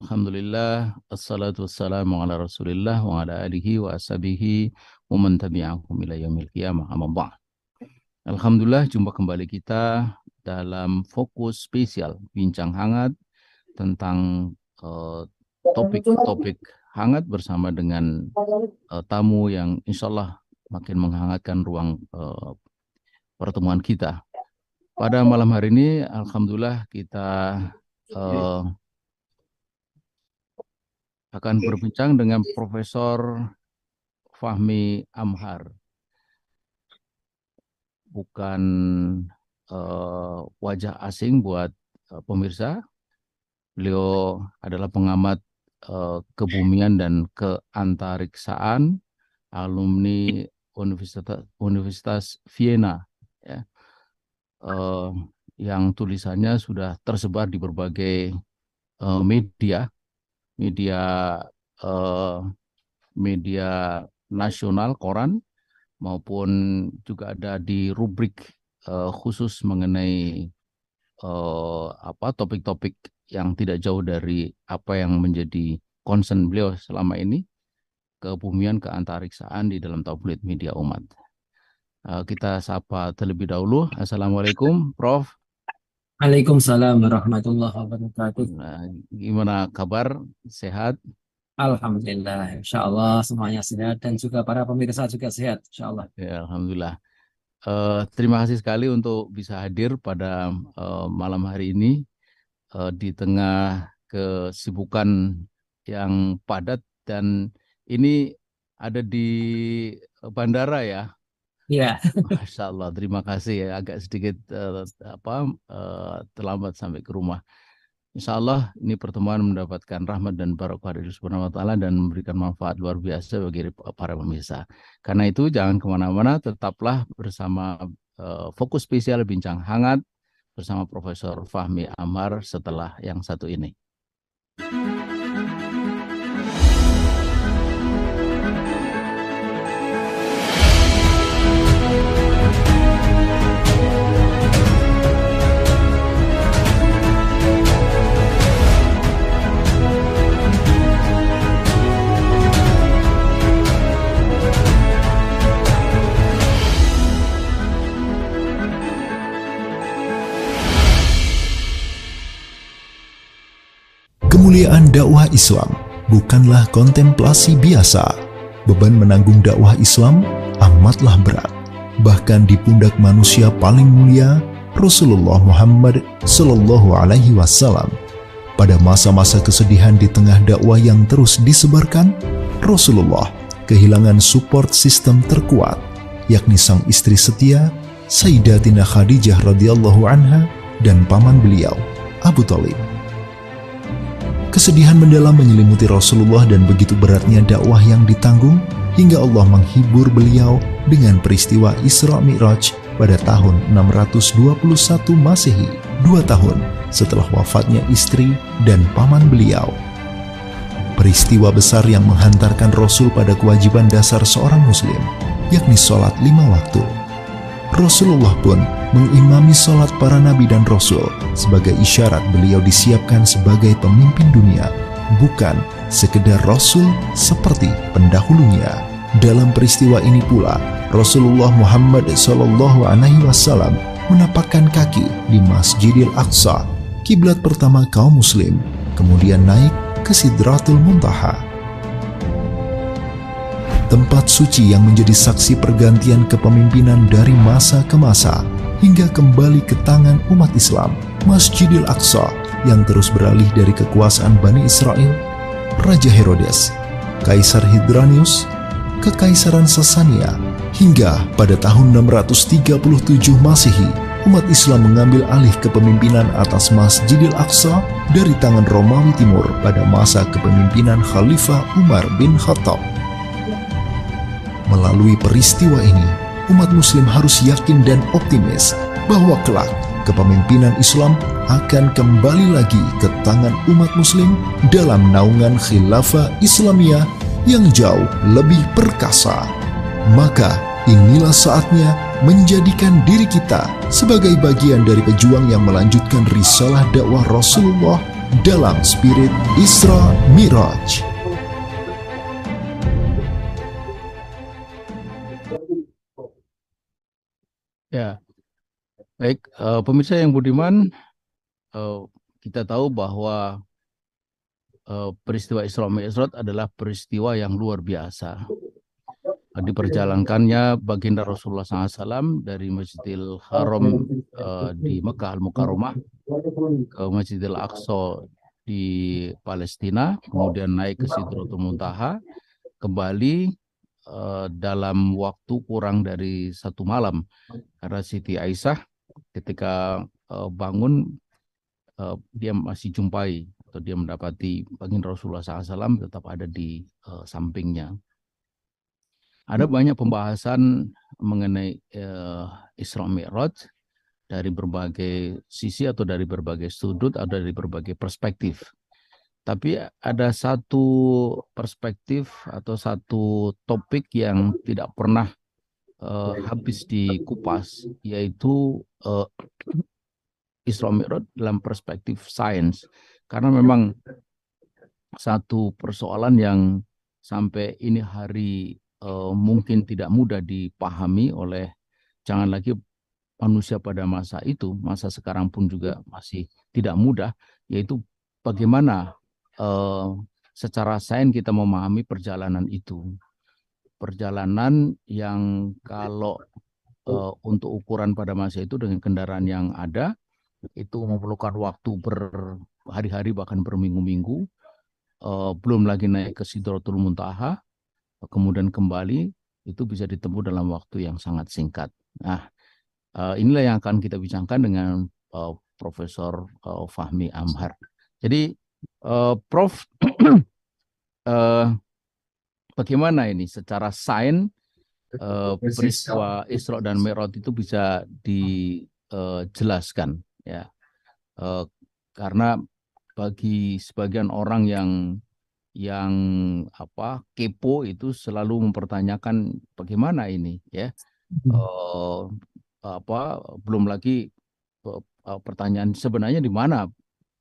Alhamdulillah, assalatu wassalamu ala rasulillah wa ala alihi wa ashabihi wa man tabi'ahum ila yaumil qiyamah, amma ba'd. Alhamdulillah, jumpa kembali kita dalam fokus spesial bincang hangat tentang topik-topik hangat bersama dengan tamu yang insya Allah makin menghangatkan ruang pertemuan kita. Pada malam hari ini, alhamdulillah kita akan berbincang dengan Profesor Fahmi Amhar. Bukan wajah asing buat pemirsa. Beliau adalah pengamat kebumian dan keantariksaan, alumni Universitas Vienna, ya, yang tulisannya sudah tersebar di berbagai media nasional, koran, maupun juga ada di rubrik khusus mengenai topik-topik yang tidak jauh dari apa yang menjadi concern beliau selama ini, kebumian, keantariksaan di dalam tabloid media umat. Kita sapa terlebih dahulu. Assalamualaikum, Prof. Waalaikumsalam warahmatullahi wabarakatuh. Gimana kabar? Sehat? Alhamdulillah, insya Allah semuanya sehat dan juga para pemirsa juga sehat, insya Allah. Ya, alhamdulillah. Terima kasih sekali untuk bisa hadir pada malam hari ini di tengah kesibukan yang padat, dan ini ada di bandara ya. Iya. Masya Allah, terima kasih ya. Agak sedikit terlambat sampai ke rumah. Insya Allah ini pertemuan mendapatkan rahmat dan barokah dari Subhanahu wa Ta'ala dan memberikan manfaat luar biasa bagi para pemirsa. Karena itu jangan kemana-mana, tetaplah bersama fokus spesial bincang hangat bersama Profesor Fahmi Amhar setelah yang satu ini. Kemuliaan dakwah Islam bukanlah kontemplasi biasa. Beban menanggung dakwah Islam amatlah berat. Bahkan di pundak manusia paling mulia, Rasulullah Muhammad Sallallahu Alaihi Wasallam. Pada masa-masa kesedihan di tengah dakwah yang terus disebarkan, Rasulullah kehilangan support sistem terkuat, yakni sang istri setia, Sayyidatina Khadijah radhiyallahu anha, dan paman beliau, Abu Thalib. Kesedihan mendalam menyelimuti Rasulullah dan begitu beratnya dakwah yang ditanggung hingga Allah menghibur beliau dengan peristiwa Isra Mi'raj pada tahun 621 Masehi, 2 tahun setelah wafatnya istri dan paman beliau. Peristiwa besar yang menghantarkan Rasul pada kewajiban dasar seorang muslim, yakni sholat 5 waktu. Rasulullah pun mengimami sholat para nabi dan rasul sebagai isyarat beliau disiapkan sebagai pemimpin dunia, bukan sekedar rasul seperti pendahulunya. Dalam peristiwa ini pula, Rasulullah Muhammad SAW menapakkan kaki di Masjidil Aqsa, kiblat pertama kaum muslim, kemudian naik ke Sidratul Muntaha, tempat suci yang menjadi saksi pergantian kepemimpinan dari masa ke masa hingga kembali ke tangan umat Islam. Masjidil Aqsa yang terus beralih dari kekuasaan Bani Israel, Raja Herodes, Kaisar Hadrianus, Kekaisaran Sasania, hingga pada tahun 637 Masehi, umat Islam mengambil alih kepemimpinan atas Masjidil Aqsa dari tangan Romawi Timur pada masa kepemimpinan Khalifah Umar bin Khattab. Melalui peristiwa ini, umat muslim harus yakin dan optimis bahwa kelak kepemimpinan Islam akan kembali lagi ke tangan umat muslim dalam naungan khilafah Islamiyah yang jauh lebih perkasa. Maka inilah saatnya menjadikan diri kita sebagai bagian dari pejuang yang melanjutkan risalah dakwah Rasulullah dalam spirit Isra Mi'raj. Ya, baik, pemirsa yang budiman, kita tahu bahwa peristiwa Isra Mi'raj adalah peristiwa yang luar biasa. Diperjalankannya baginda Rasulullah SAW dari Masjidil Haram di Mekah Al-Mukarramah ke Masjidil Aqsa di Palestina, kemudian naik ke Sidratul Muntaha, kembali dalam waktu kurang dari 1 malam, karena Siti Aisyah ketika bangun dia masih jumpai atau dia mendapati baginda Rasulullah SAW tetap ada di sampingnya. Ada banyak pembahasan mengenai Isra Mi'raj dari berbagai sisi atau dari berbagai sudut atau dari berbagai perspektif. Tapi ada satu perspektif atau satu topik yang tidak pernah habis dikupas, yaitu Isra Mi'raj dalam perspektif sains. Karena memang satu persoalan yang sampai ini hari mungkin tidak mudah dipahami oleh, jangan lagi manusia pada masa itu, masa sekarang pun juga masih tidak mudah, yaitu bagaimana secara sains kita memahami perjalanan itu. Perjalanan yang kalau untuk ukuran pada masa itu dengan kendaraan yang ada, itu memerlukan waktu berhari-hari bahkan berminggu-minggu, belum lagi naik ke Sidratul Muntaha, kemudian kembali, itu bisa ditempuh dalam waktu yang sangat singkat. Nah, inilah yang akan kita bincangkan dengan Profesor Fahmi Amhar. Jadi, Prof, bagaimana ini secara sains peristiwa Isra dan Mi'raj itu bisa dijelaskan, ya? Karena bagi sebagian orang yang kepo itu selalu mempertanyakan bagaimana ini, ya. Belum lagi pertanyaan sebenarnya di mana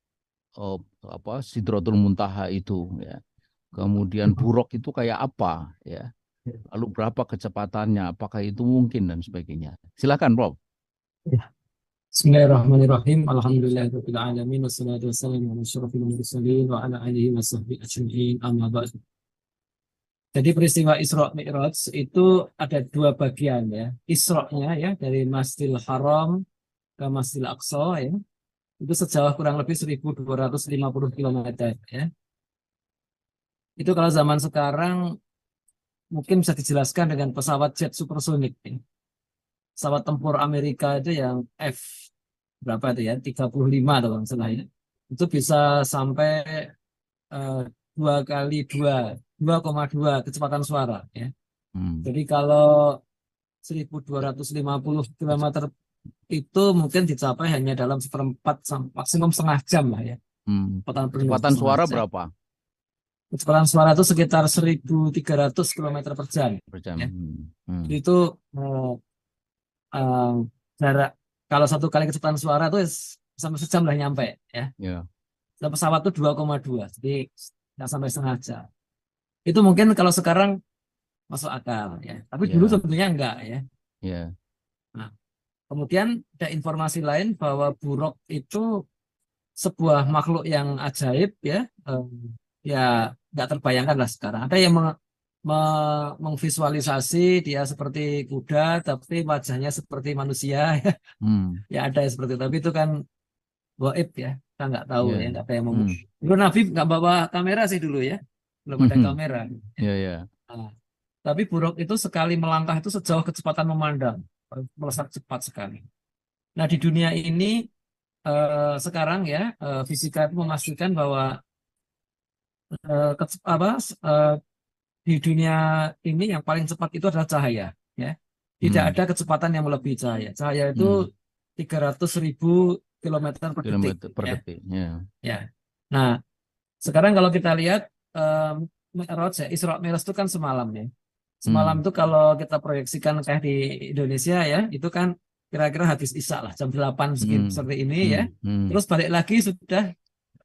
Sidratul Muntaha itu, ya. Kemudian buruk itu kayak apa, ya. Lalu berapa kecepatannya, apakah itu mungkin dan sebagainya. Silakan, Prof. Bismillahirrahmanirrahim. Alhamdulillahirabbil alamin wassalatu wassalamu ala asyrofil mursalin wa ala alihi washabbihi ajmain. Amma ba'd. Jadi peristiwa Isra Mi'raj itu ada 2 bagian, ya. Isra-nya, ya, dari Masjidil Haram ke Masjidil Aqsa, ya. Itu sejauh kurang lebih 1250 km, ya. Itu kalau zaman sekarang mungkin bisa dijelaskan dengan pesawat jet supersonik, ya. Pesawat tempur Amerika itu yang berapa itu, ya, 35 atau salah, ya. Itu bisa sampai 2 kali 2,2 kecepatan suara, ya. Jadi kalau 1250 km itu mungkin dicapai hanya dalam 1/4 maksimum setengah jam lah, ya. Kecepatan suara berapa? Kecepatan suara itu sekitar 1300 km per jam. Ya. Itu jarak, kalau 1 kali kecepatan suara itu sampai sejam lah nyampe, ya. Dan pesawat itu 2,2, jadi nggak sampai setengah jam. Itu mungkin kalau sekarang masuk akal, ya. Tapi dulu tentunya enggak, ya. Nah, kemudian ada informasi lain bahwa buruk itu sebuah makhluk yang ajaib, ya. Ya nggak terbayangkan lah sekarang. Ada yang memvisualisasi dia seperti kuda tapi wajahnya seperti manusia, ya. Ya ada yang seperti itu, tapi itu kan gaib, ya, kita nggak tahu, ya, nggak ada yang ngomong. Dulu Nabi nggak bawa kamera sih dulu, ya, belum ada kamera. Nah, tapi buruk itu sekali melangkah itu sejauh kecepatan memandang, melesat cepat sekali. Nah di dunia ini sekarang, ya, fisika itu memastikan bahwa di dunia ini yang paling cepat itu adalah cahaya, ya. Tidak ada kecepatan yang melebihi cahaya. Cahaya itu 300.000 km per detik. Ya. Nah, sekarang kalau kita lihat Mi'raj, ya, Isra Mi'raj itu kan semalam, ya. Semalam itu kalau kita proyeksikan kayak di Indonesia, ya, itu kan kira-kira habis Isya lah, jam 8 seperti ini, ya. Terus balik lagi sudah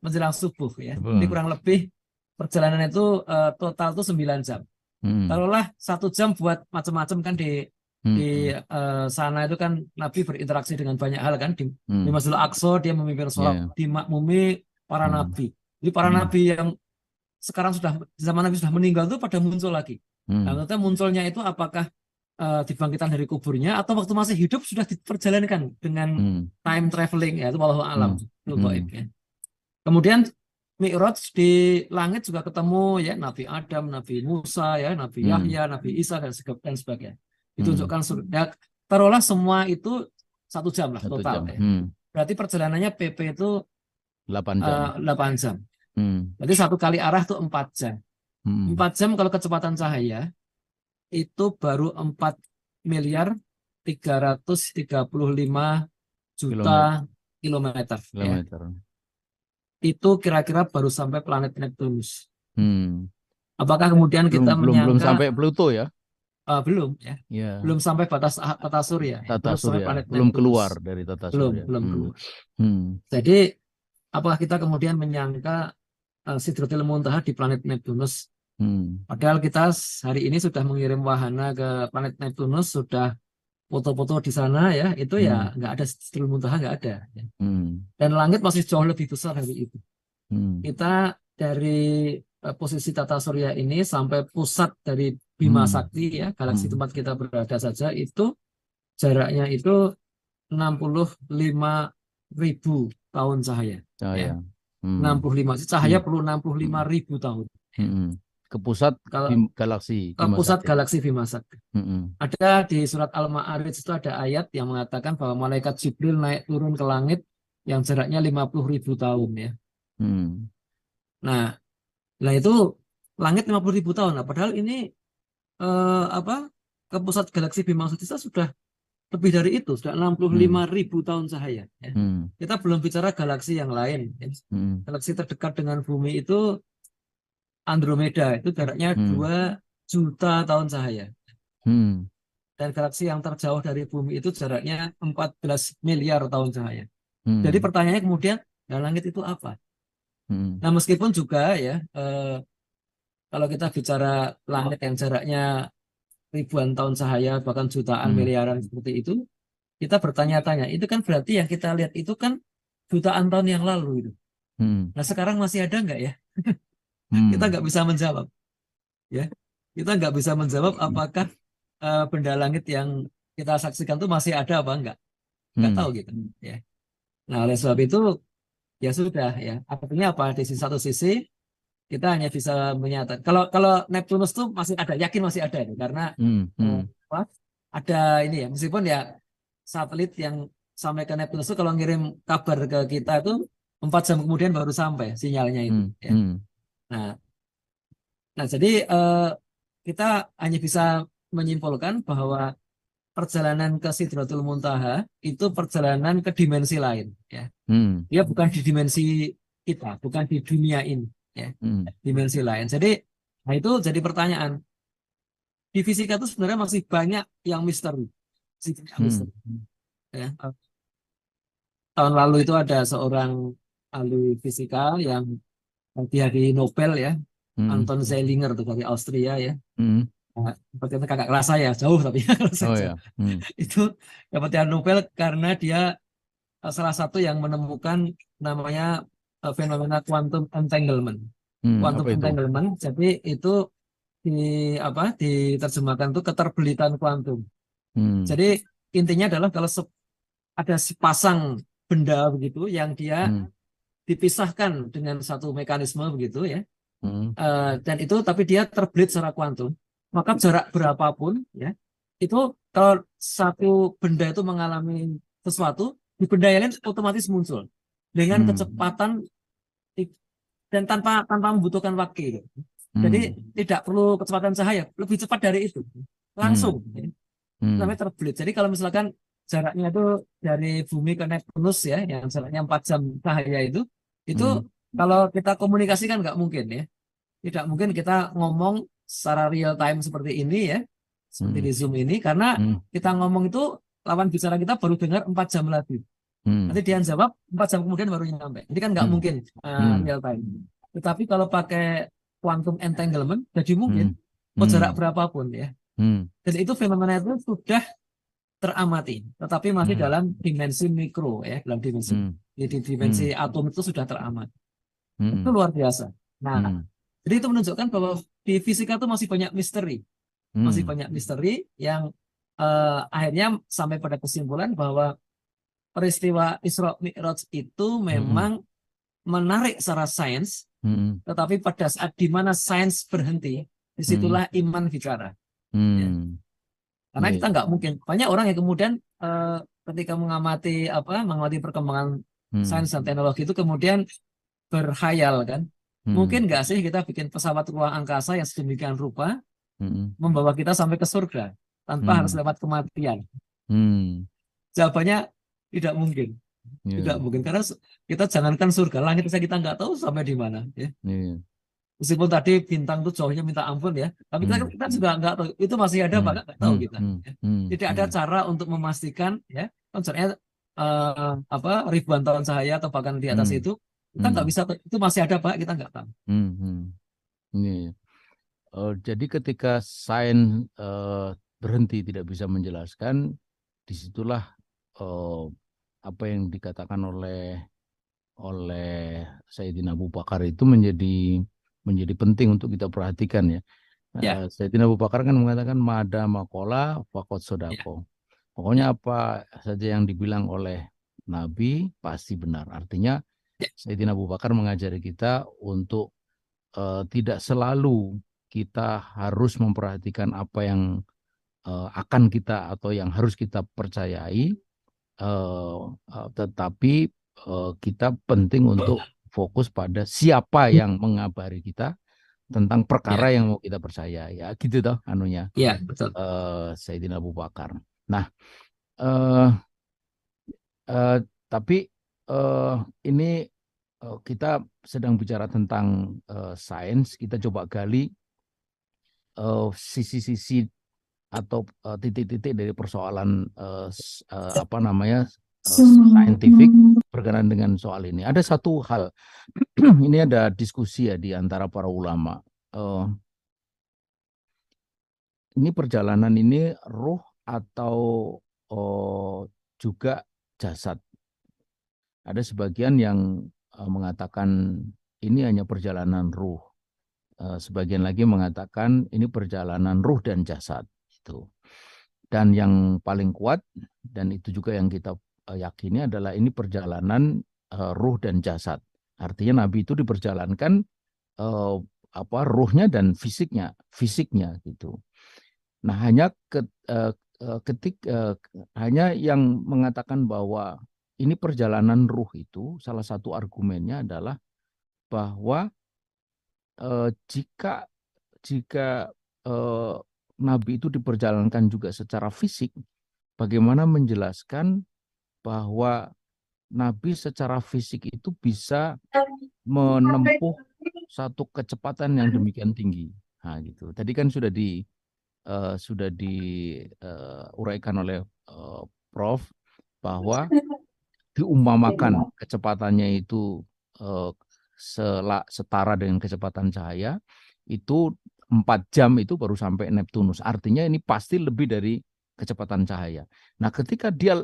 menjelang subuh ya. Betul. Jadi kurang lebih perjalanan itu total tuh 9 jam. Taruhlah 1 jam buat macam-macam kan di sana itu kan Nabi berinteraksi dengan banyak hal kan di Masjidil Aqsa dia memimpin sholat dimakmumi para nabi. Jadi para nabi yang sekarang sudah zaman Nabi sudah meninggal itu pada muncul lagi. Nah, maksudnya munculnya itu apakah dibangkitkan dari kuburnya atau waktu masih hidup sudah diperjalankan dengan time traveling ya itu wallahu alam. Itu gaib ya. Kemudian Mi'raj di langit juga ketemu ya Nabi Adam, Nabi Musa ya, Nabi Yahya, Nabi Isa dan sebagainya. Ditunjukkan surga. Taruhlah semua itu 1 jam lah 1 total jam. ya. Berarti perjalanannya PP itu 8 jam. 8 jam. Berarti 1 kali arah itu 4 jam. 4 jam kalau kecepatan cahaya itu baru 4 miliar 335 juta kilometer. Ya. Itu kira-kira baru sampai planet Neptunus. Apakah kemudian kita menyangka belum sampai Pluto ya? Belum ya. Belum sampai batas tata surya. Tata surya. Neptunus. Belum keluar dari tata surya. Belum keluar. Jadi apakah kita kemudian menyangka Sidratul Muntaha di planet Neptunus? Padahal kita hari ini sudah mengirim wahana ke planet Neptunus, sudah foto-foto di sana ya, itu ya nggak ada Sidratul Muntaha, nggak ada. Ya. Dan langit masih jauh lebih besar dari itu. Kita dari posisi tata surya ini sampai pusat dari Bima Sakti ya, galaksi tempat kita berada saja itu jaraknya itu 65.000 tahun cahaya. Ya. 65 cahaya perlu 65.000 tahun. Ke pusat galaksi Bima Sakti. Ada di surat Al-Ma'arij itu ada ayat yang mengatakan bahwa malaikat Jibril naik turun ke langit yang jaraknya 50.000 tahun ya. Nah itu langit 50.000 tahun. Nah, padahal ini ke pusat galaksi Bima Sakti sudah lebih dari itu, sudah 65.000 tahun cahaya. Ya. Kita belum bicara galaksi yang lain. Ya. Galaksi terdekat dengan bumi itu Andromeda, itu jaraknya 2 juta tahun cahaya. Dan galaksi yang terjauh dari bumi itu jaraknya 14 miliar tahun cahaya. Jadi pertanyaannya kemudian, langit itu apa? Nah meskipun juga ya, kalau kita bicara langit yang jaraknya ribuan tahun cahaya, bahkan jutaan miliaran seperti itu, kita bertanya-tanya, itu kan berarti yang kita lihat itu kan jutaan tahun yang lalu itu. Nah sekarang masih ada nggak ya? Kita nggak bisa menjawab, ya. Kita nggak bisa menjawab apakah benda langit yang kita saksikan itu masih ada apa enggak tahu gitu, ya. Nah oleh sebab itu ya sudah ya. Artinya apa? Di satu sisi kita hanya bisa menyatakan kalau Neptunus tuh masih ada, yakin masih ada itu karena ada ini ya, meskipun ya satelit yang sampai ke Neptunus itu kalau ngirim kabar ke kita itu 4 jam kemudian baru sampai sinyalnya itu. Ya. Nah jadi kita hanya bisa menyimpulkan bahwa perjalanan ke Sidratul Muntaha itu perjalanan ke dimensi lain. Ya. Dia bukan di dimensi kita, bukan di dunia ini. Ya. Dimensi lain. Jadi, nah itu jadi pertanyaan. Di fisika itu sebenarnya masih banyak yang misteri. Ya. Tahun lalu itu ada seorang ahli fisika yang dihadiri Nobel ya. Anton Zeilinger tuh dari Austria ya. Nah, seperti itu kakak kelas saya jauh tapi itu dapat Nobel karena dia salah satu yang menemukan namanya fenomena quantum entanglement. Quantum entanglement. Jadi itu diterjemahkan itu keterbelitan kuantum. Jadi intinya adalah kalau ada sepasang benda begitu yang dia dipisahkan dengan satu mekanisme begitu ya. Dan itu tapi dia terbelit secara kuantum, maka jarak berapapun ya itu kalau satu benda itu mengalami sesuatu di benda yang lain otomatis muncul dengan kecepatan dan tanpa membutuhkan waktu itu. Jadi tidak perlu kecepatan cahaya, lebih cepat dari itu langsung namanya terbelit. Jadi kalau misalkan jaraknya itu dari bumi ke Neptunus ya yang jaraknya 4 jam cahaya itu kalau kita komunikasikan nggak mungkin ya. Tidak mungkin kita ngomong secara real time seperti ini ya. Seperti di Zoom ini. Karena kita ngomong itu lawan bicara kita baru dengar 4 jam lagi. Nanti dia jawab 4 jam kemudian baru nyampe. Jadi kan nggak mungkin real time. Tetapi kalau pakai quantum entanglement, jadi mungkin mau jarak berapapun ya. Dan itu fenomena itu sudah teramati, tetapi masih dalam dimensi mikro ya, dalam dimensi di dimensi atom itu sudah teramati. Itu luar biasa. Nah, jadi itu menunjukkan bahwa di fisika itu masih banyak misteri, yang akhirnya sampai pada kesimpulan bahwa peristiwa Isra Mi'raj itu memang menarik secara sains, tetapi pada saat di mana sains berhenti, disitulah iman bicara. Ya. Karena kita nggak mungkin, banyak orang yang kemudian ketika mengamati perkembangan sains dan teknologi itu kemudian berkhayal kan, mungkin nggak sih kita bikin pesawat ruang angkasa yang sedemikian rupa membawa kita sampai ke surga tanpa harus lewat kematian? Jawabannya tidak mungkin. Tidak mungkin, karena kita jangankan surga, langit saja kita nggak tahu sampai di mana ya. Meskipun tadi bintang itu jauhnya minta ampun ya, tapi kita juga nggak tahu itu masih ada apa nggak tahu kita ya. Tidak ada cara untuk memastikan ya, konsepnya ribuan tahun cahaya atau bahkan di atas itu kita nggak bisa, itu masih ada Pak, kita nggak tahu. Jadi ketika sains berhenti tidak bisa menjelaskan, disitulah apa yang dikatakan oleh Sayyidina Abu Bakar itu menjadi penting untuk kita perhatikan ya. Sayyidina Abu Bakar kan mengatakan mada makola fakot sodako. Pokoknya apa saja yang dibilang oleh Nabi pasti benar. Artinya Sayyidina Abu Bakar mengajari kita untuk tidak selalu kita harus memperhatikan apa yang akan kita atau yang harus kita percayai, tetapi kita penting untuk fokus pada siapa yang mengabari kita tentang perkara yang mau kita percaya ya, gitu toh anunya. Iya, betul. Sayyidina Abu Bakar. Nah, tapi ini kita sedang bicara tentang sains, kita coba gali sisi-sisi atau titik-titik dari persoalan saintifik berkenaan dengan soal ini. Ada satu hal, ini ada diskusi ya di antara para ulama. Ini perjalanan ini ruh atau juga jasad. Ada sebagian yang mengatakan ini hanya perjalanan ruh. Sebagian lagi mengatakan ini perjalanan ruh dan jasad. Dan yang paling kuat, dan itu juga yang kita yakini adalah ini perjalanan ruh dan jasad. Artinya Nabi itu diperjalankan ruhnya dan fisiknya gitu. Nah, hanya hanya yang mengatakan bahwa ini perjalanan ruh itu, salah satu argumennya adalah bahwa jika Nabi itu diperjalankan juga secara fisik, bagaimana menjelaskan bahwa Nabi secara fisik itu bisa menempuh satu kecepatan yang demikian tinggi. Nah, gitu. Tadi kan sudah diuraikan oleh Prof bahwa diumpamakan kecepatannya itu setara dengan kecepatan cahaya, itu 4 jam itu baru sampai Neptunus. Artinya ini pasti lebih dari kecepatan cahaya. Nah, ketika dia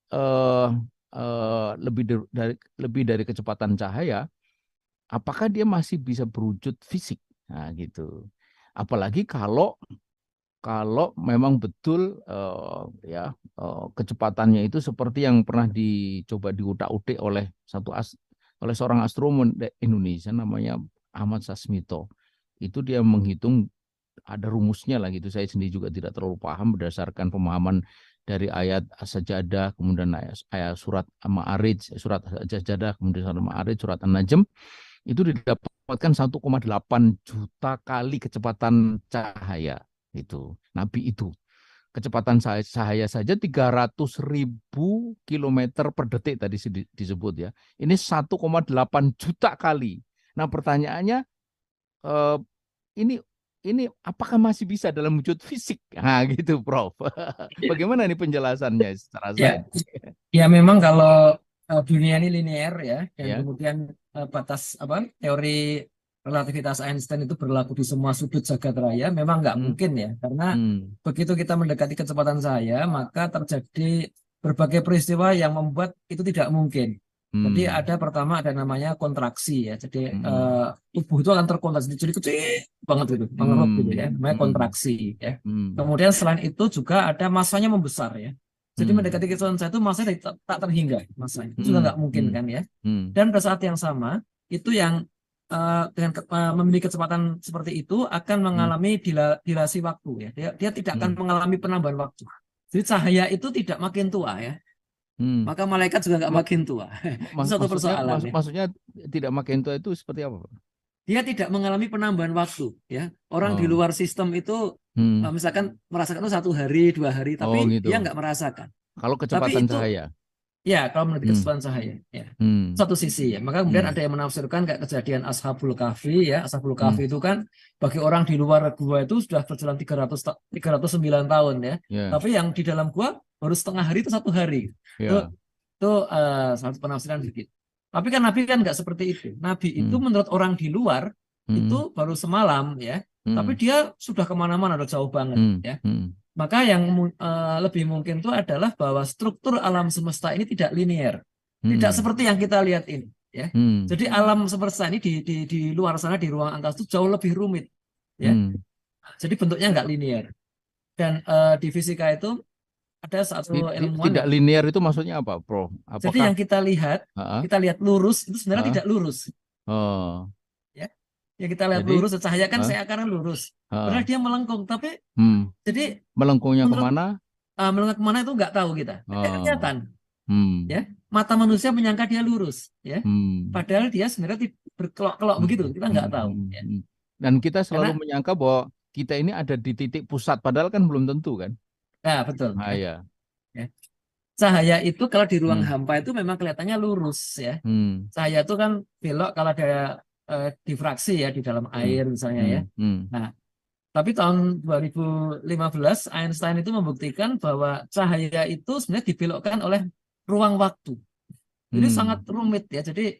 lebih dari kecepatan cahaya, apakah dia masih bisa berwujud fisik? Nah, gitu. Apalagi kalau memang betul kecepatannya itu seperti yang pernah dicoba diutak-utik oleh seorang astronom Indonesia namanya Ahmad Sasmito. Itu dia menghitung, ada rumusnya lah gitu. Saya sendiri juga tidak terlalu paham berdasarkan pemahaman dari ayat As-Sajadah, kemudian ayat surat Ma'arij, surat As-Sajadah, kemudian surat Ma'arij, surat An-Najm. Itu didapatkan 1,8 juta kali kecepatan cahaya. Itu Nabi itu. Kecepatan cahaya saja 300.000 kilometer per detik tadi disebut ya. Ini 1,8 juta kali. Nah, pertanyaannya, ini apakah masih bisa dalam wujud fisik? Nah, gitu, Prof. Bagaimana nih penjelasannya secara sains? Ya, memang kalau dunia ini linear ya, dan Ya. kemudian batas teori relativitas Einstein itu berlaku di semua sudut jagat raya, memang nggak Hmm. mungkin ya, karena Hmm. begitu kita mendekati kecepatan cahaya, maka terjadi berbagai peristiwa yang membuat itu tidak mungkin. Jadi Hmm. pertama ada namanya kontraksi ya, jadi Hmm. tubuh itu akan terkontraksi, jadi kecil banget gitu, mengerup gitu ya, namanya kontraksi ya. Hmm. Kemudian selain itu juga ada masanya membesar ya. Jadi mendekati kecepatan cahaya itu masanya tak terhingga masanya, itu juga nggak mungkin kan ya. Hmm. Dan pada saat yang sama itu yang memiliki kecepatan seperti itu akan mengalami dilasi waktu ya. Dia tidak akan mengalami penambahan waktu. Jadi cahaya itu tidak makin tua ya. Maka malaikat juga nggak Ma- makin tua. Itu satu persoalan ya. Maksudnya tidak makin tua itu seperti apa, Pak? Dia tidak mengalami penambahan waktu ya. Orang di Oh. luar sistem itu misalkan merasakan itu 1 hari 2 hari, Oh, tapi gitu. dia nggak merasakan. Kalau Tapi kecepatan itu cahaya. ya kalau menurut kecepatan cahaya ya. Satu sisi ya. Maka kemudian ada yang menafsirkan kayak kejadian Ashabul Kahfi ya. Ashabul Kahfi itu kan bagi orang di luar gua itu sudah berjalan 309 tahun ya. Ya. Tapi yang di dalam gua baru setengah hari itu 1 hari. Ya. Itu satu penafsiran sedikit. Tapi kan Nabi kan nggak seperti itu. Nabi itu menurut orang di luar itu baru semalam ya. Tapi dia sudah kemana-mana, udah jauh banget ya. Maka yang lebih mungkin itu adalah bahwa struktur alam semesta ini tidak linear, tidak seperti yang kita lihat ini. Ya. Jadi alam semesta ini di luar sana di ruang angkasa itu jauh lebih rumit. Ya. Jadi bentuknya nggak linear. Dan di fisika itu ada satu ilmuwan. Tidak linear itu maksudnya apa, Prof? Jadi yang kita lihat lurus itu sebenarnya tidak lurus. Oh. Ya. Yang kita lihat lurus, cahaya kan seakan lurus. Padahal dia melengkung, tapi jadi melengkungnya kemana? Melengkung kemana itu nggak tahu kita. Kelihatan. Ya, mata manusia menyangka dia lurus, ya. Padahal dia sebenarnya berkelok-kelok begitu. Kita nggak tahu. Ya. Dan kita selalu menyangka bahwa kita ini ada di titik pusat, padahal kan belum tentu kan? Nah, betul. Ya. Cahaya itu kalau di ruang hampa itu memang kelihatannya lurus, ya. Cahaya itu kan belok kalau ada difraksi ya di dalam air misalnya ya. Nah, tapi tahun 2015 Einstein itu membuktikan bahwa cahaya itu sebenarnya dibelokkan oleh ruang waktu. Jadi sangat rumit ya. Jadi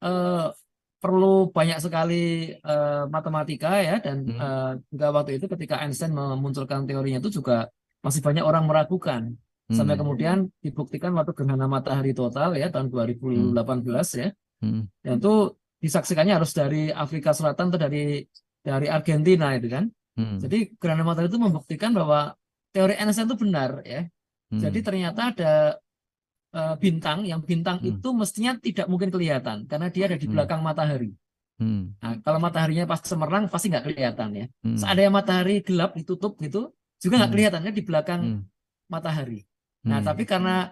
perlu banyak sekali matematika ya, dan juga waktu itu ketika Einstein memunculkan teorinya itu juga masih banyak orang meragukan. Sampai kemudian dibuktikan waktu gerhana matahari total ya tahun 2018 ya. Dan itu disaksikannya harus dari Afrika Selatan atau dari Argentina itu kan. Jadi gerhana matahari itu membuktikan bahwa teori Einstein itu benar ya. Jadi ternyata ada bintang itu mestinya tidak mungkin kelihatan karena dia ada di belakang matahari. Nah, kalau mataharinya pas cemerlang pasti nggak kelihatan ya. Seandainya matahari gelap ditutup gitu juga nggak kelihatan kan di belakang matahari. Nah, tapi karena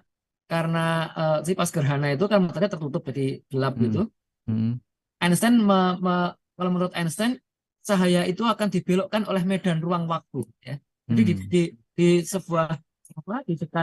si pas gerhana itu kan matahari tertutup jadi gelap gitu. Einstein kalau menurut Einstein cahaya itu akan dibelokkan oleh medan ruang waktu ya. Jadi di sebuah di dekat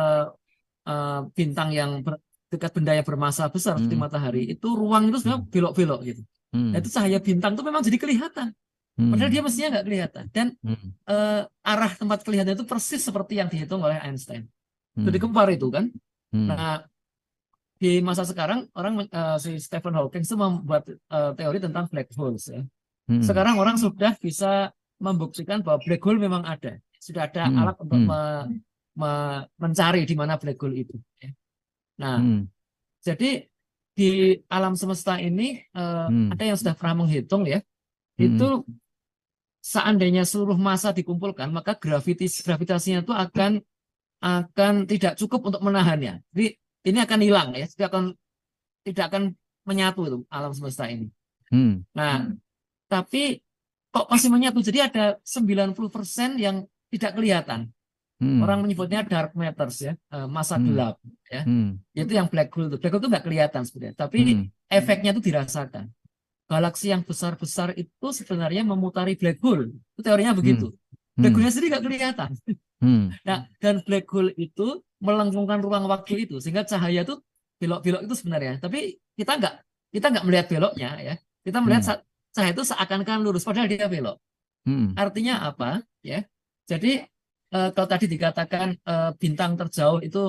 bintang yang dekat benda yang bermasa besar seperti matahari itu ruang itu sebenarnya belok-belok gitu. Nah, itu cahaya bintang itu memang jadi kelihatan. Padahal dia mestinya nggak kelihatan. Dan arah tempat kelihatan itu persis seperti yang dihitung oleh Einstein. Itu dikempar itu kan. Nah, di masa sekarang orang si Stephen Hawking itu membuat teori tentang black holes ya. Sekarang orang sudah bisa membuktikan bahwa black hole memang ada. Sudah ada alat untuk mencari di mana black hole itu. Nah, jadi di alam semesta ini ada yang sudah pernah menghitung ya. Itu seandainya seluruh massa dikumpulkan, maka gravitasinya itu akan tidak cukup untuk menahannya. Jadi ini akan hilang ya, tidak akan menyatu itu alam semesta ini. Nah, tapi kok masih menyatu? Jadi ada 90% yang tidak kelihatan. Orang menyebutnya dark matters ya, massa gelap ya. Itu yang black hole itu. Black hole itu nggak kelihatan sebenarnya, tapi efeknya itu dirasakan. Galaksi yang besar-besar itu sebenarnya memutari black hole. Itu teorinya begitu. Black hole-nya sendiri nggak kelihatan. Nah, dan black hole itu melengkungkan ruang waktu itu sehingga cahaya itu belok-belok itu sebenarnya. Tapi kita nggak melihat beloknya ya. Kita melihat cahaya itu seakan-akan lurus padahal dia belok. Artinya apa? Ya. Jadi kalau tadi dikatakan bintang terjauh itu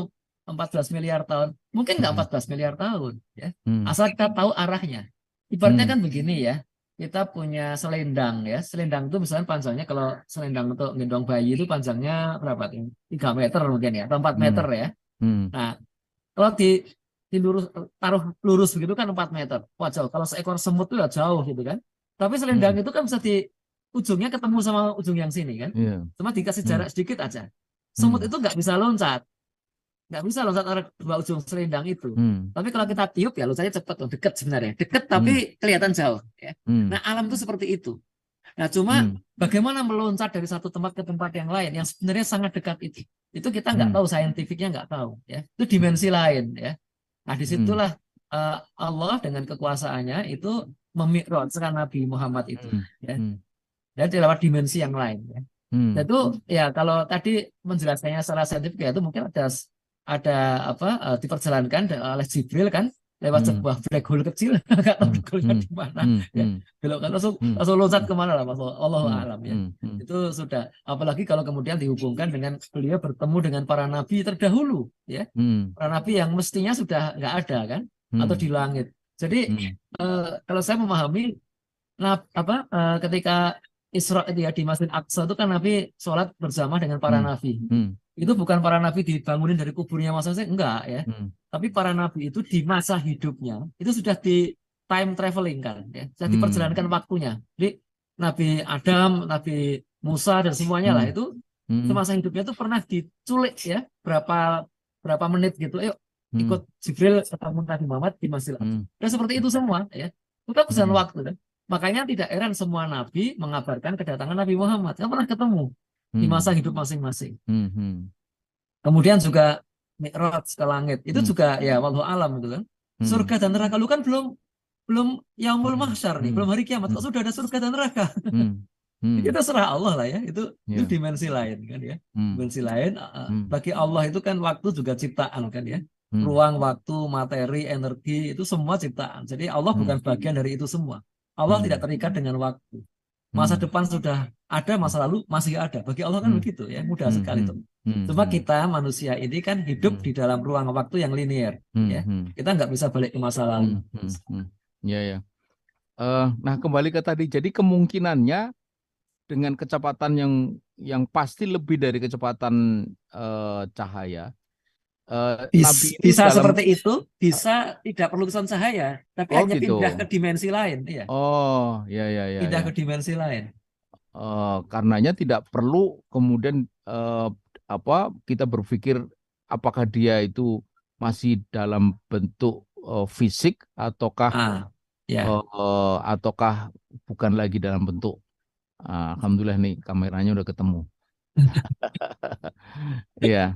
14 miliar tahun. Mungkin nggak Hmm. 14 miliar tahun, ya. Hmm. Asal kita tahu arahnya. Ibaratnya Hmm. kan begini ya. Kita punya selendang ya. Selendang itu misalnya panjangnya, kalau selendang untuk gendong bayi itu panjangnya berapa tuh? 3 meter mungkin ya, atau 4 meter Hmm. ya. Hmm. Nah, kalau dilurus, taruh lurus begitu kan 4 meter. Wah, jauh. Kalau seekor semut itu ya jauh gitu kan. Tapi selendang Hmm. itu kan bisa di ujungnya ketemu sama ujung yang sini kan. Iya. Cuma dikasih Hmm. jarak sedikit aja. Semut Hmm. itu nggak bisa loncat antara dua ujung selendang itu. Hmm. Tapi kalau kita tiup ya loncatnya cepat, dekat sebenarnya, dekat Hmm. tapi kelihatan jauh. Ya. Hmm. Nah, alam itu seperti itu. Nah, cuma Hmm. bagaimana meloncat dari satu tempat ke tempat yang lain yang sebenarnya sangat dekat itu kita nggak Hmm. tahu, saintifiknya nggak tahu. Ya, itu dimensi lain. Ya. Nah, Hmm. disitulah Allah dengan kekuasaannya itu memi'rajkan Nabi Muhammad itu. Hmm. Ya. Hmm. Dan lewat dimensi yang lain. Ya. Hmm. Dan itu ya kalau tadi menjelaskannya secara saintifik ya itu mungkin ada diperjalankan oleh Jibril kan lewat Hmm. sebuah black hole kecil, nggak tahu Hmm. black hole-nya Hmm. di mana Hmm. ya. Hmm. Belok kan langsung Hmm. loncat kemana lah, Allahu Hmm. a'lam ya. Hmm. Itu sudah, apalagi kalau kemudian dihubungkan dengan beliau bertemu dengan para nabi terdahulu ya. Hmm. Para nabi yang mestinya sudah nggak ada kan, atau Hmm. di langit. Jadi Hmm. kalau saya memahami ketika Isra itu ya di Masjid Aqsa itu kan Nabi sholat bersama dengan para Hmm. nabi. Hmm. Itu bukan para nabi dibangunin dari kuburnya masing-masing, enggak ya. Hmm. Tapi para nabi itu di masa hidupnya itu sudah di time traveling kan ya, sudah Hmm. diperjalankan waktunya. Jadi Nabi Adam, Nabi Musa dan semuanya lah Hmm. itu Hmm. semasa hidupnya itu pernah diculik ya, berapa menit gitu. Ayo Hmm. ikut Jibril ketemu Nabi Muhammad di Masjid Aqsa. Hmm. Dan seperti itu semua ya. Itu kan urusan Hmm. waktu kan. Makanya tidak heran semua nabi mengabarkan kedatangan Nabi Muhammad. Kan pernah ketemu di masa hidup masing-masing. Hmm. Hmm. Kemudian juga Mi'raj ke langit. Itu Hmm. juga ya wallahu alam itu kan. Hmm. Surga dan neraka lu kan belum yaumul mahsyar nih, Hmm. belum hari kiamat. Kok sudah ada surga dan neraka? Hmm. Hmm. Itu serah Allah lah ya. Itu Ya. dimensi lain kan ya. Hmm. Dimensi lain Hmm. bagi Allah itu kan waktu juga ciptaan kan ya. Hmm. Ruang, waktu, materi, energi itu semua ciptaan. Jadi Allah bukan bagian dari itu semua. Allah tidak terikat dengan waktu. Masa depan sudah ada, masa lalu masih ada. Bagi Allah kan begitu ya, mudah sekali itu. Cuma kita manusia ini kan hidup di dalam ruang waktu yang linear ya. Kita nggak bisa balik ke masa lalu. Ya ya. Nah, kembali ke tadi. Jadi kemungkinannya dengan kecepatan yang pasti lebih dari kecepatan cahaya. Nabi ini Bisa dalam... seperti itu, bisa tidak perlu kesan cahaya, tapi hanya gitu. pindah ke dimensi lain, ya. Oh, ya. Pindah ke dimensi lain. Karenanya tidak perlu kemudian kita berpikir apakah dia itu masih dalam bentuk fisik ataukah ataukah bukan lagi dalam bentuk. Alhamdulillah nih kameranya udah ketemu. Iya.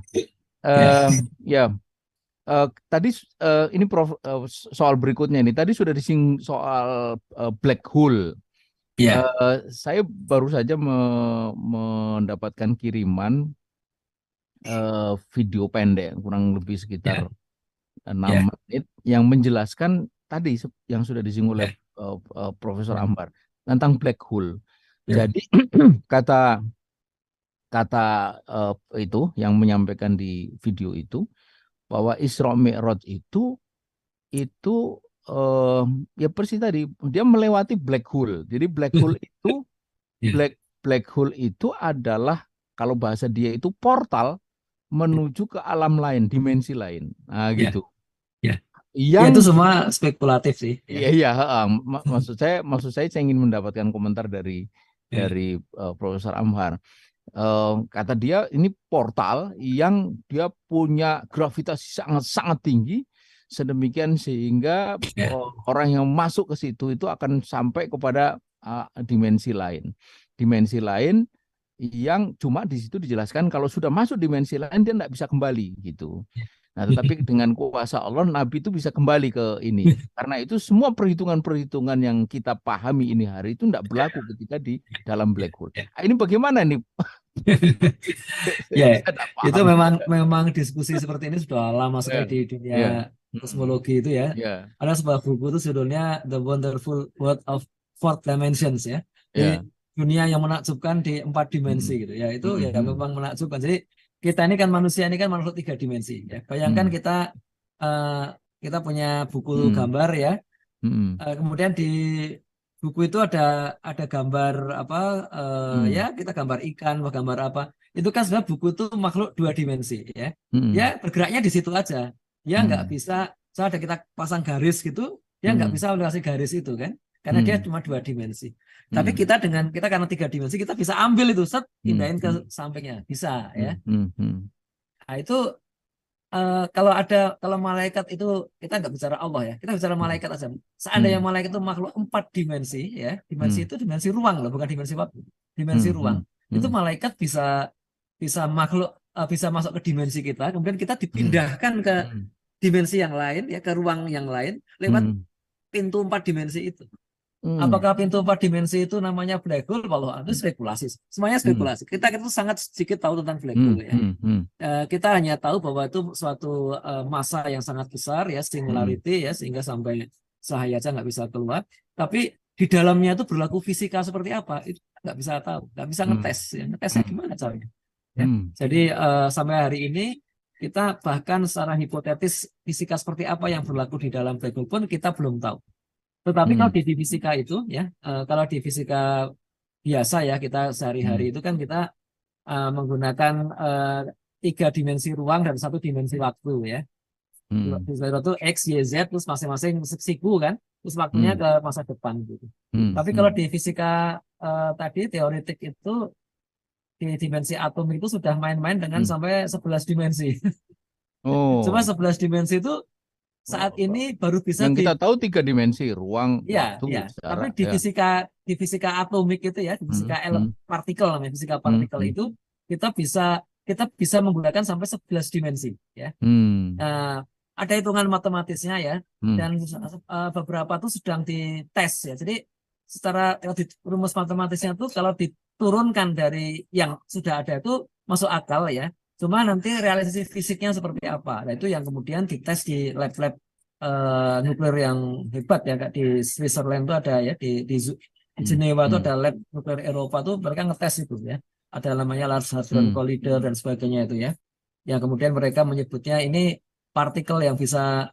Tadi ini Prof, soal berikutnya ini tadi sudah disinggung soal black hole. Saya baru saja mendapatkan kiriman video pendek kurang lebih sekitar 6 menit yang menjelaskan tadi yang sudah disinggung oleh Profesor Ambar tentang black hole. Jadi kata itu yang menyampaikan di video itu bahwa Isra Mi'raj itu ya persis tadi dia melewati black hole. Jadi black hole itu black hole itu adalah kalau bahasa dia itu portal menuju ke alam lain, dimensi lain. Nah, gitu. Itu semua spekulatif sih. Iya. Maksud saya ingin mendapatkan komentar dari Profesor Amhar. Kata dia ini portal yang dia punya gravitasi sangat tinggi sedemikian sehingga orang yang masuk ke situ itu akan sampai kepada dimensi lain yang cuma di situ dijelaskan kalau sudah masuk dimensi lain dia tidak bisa kembali gitu. Nah, tetapi dengan kuasa Allah Nabi itu bisa kembali ke ini. Karena itu semua perhitungan-perhitungan yang kita pahami ini hari itu tidak berlaku ketika di dalam black hole. Ini bagaimana nih? Itu memang diskusi seperti ini sudah lama sekali di dunia kosmologi itu ya. Ada sebuah buku itu judulnya The Wonderful World of Fourth Dimensions ya. Jadi dunia yang menakjubkan di 4 dimensi gitu ya. Itu ya memang menakjubkan. Jadi kita ini kan manusia ini kan makhluk 3 dimensi ya. Bayangkan Hmm. kita punya buku Hmm. gambar ya. Hmm. Kemudian di buku itu ada gambar apa ya, Hmm. kita gambar ikan, gambar apa. Itu kan sebenarnya buku itu makhluk 2 dimensi ya. Hmm. Ya bergeraknya di situ aja. Dia nggak Hmm. bisa, ada kita pasang garis gitu, dia nggak Hmm. bisa melewati garis itu kan. Karena dia Hmm. cuma 2 dimensi. Tapi Hmm. kita karena 3 dimensi, kita bisa ambil itu, set, Hmm. pindahin ke Hmm. sampingnya. Bisa ya. Hmm. Hmm. Nah, itu kalau malaikat itu, kita nggak bicara Allah ya, kita bicara malaikat aja. Seandainya Hmm. malaikat itu makhluk 4 dimensi ya, dimensi Hmm. itu dimensi ruang loh, bukan dimensi waktu, dimensi Hmm. ruang. Hmm. Itu malaikat bisa bisa masuk ke dimensi kita, kemudian kita Hmm. dipindahkan ke Hmm. dimensi yang lain ya, ke ruang yang lain lewat Hmm. pintu 4 dimensi itu. Hmm. Apakah pintu 4 dimensi itu namanya black hole? Kalau itu spekulasi, semuanya spekulasi. Kita itu sangat sedikit tahu tentang black hole ya. Kita hanya tahu bahwa itu suatu massa yang sangat besar ya, singularity ya, sehingga sampai cahaya aja nggak bisa keluar. Tapi di dalamnya itu berlaku fisika seperti apa? Itu nggak bisa tahu, nggak bisa ngetes. Ya. Ngetesnya gimana caranya? Ya. Jadi sampai hari ini kita bahkan secara hipotetis fisika seperti apa yang berlaku di dalam black hole pun kita belum tahu. Tetapi kalau di fisika itu ya, kalau di fisika biasa ya, kita sehari-hari itu kan kita menggunakan 3 dimensi ruang dan 1 dimensi waktu ya. Itu X, Y, Z, terus masing-masing siku kan, terus waktunya ke masa depan gitu. Tapi kalau di fisika tadi teoretik itu, di dimensi atom itu sudah main-main dengan sampai 11 dimensi. Cuma 11 dimensi itu saat ini baru bisa yang kita tahu 3 dimensi, ruang, waktu, ya. Tapi jarak. di fisika atomik itu ya, di fisika partikel namanya, fisika partikel itu kita bisa menggunakan sampai 11 dimensi ya. Ada hitungan matematisnya ya, dan beberapa tuh sedang dites ya. Jadi secara rumus matematisnya tuh kalau diturunkan dari yang sudah ada itu masuk akal ya. Cuma nanti realisasi fisiknya seperti apa. Nah, itu yang kemudian dites di lab-lab nuklir yang hebat ya, Kak. Di Switzerland itu ada ya, di Jenewa itu ada lab nuklir Eropa tuh, mereka ngetes itu ya. Ada namanya Large Hadron Collider dan sebagainya itu ya. Yang kemudian mereka menyebutnya ini partikel yang bisa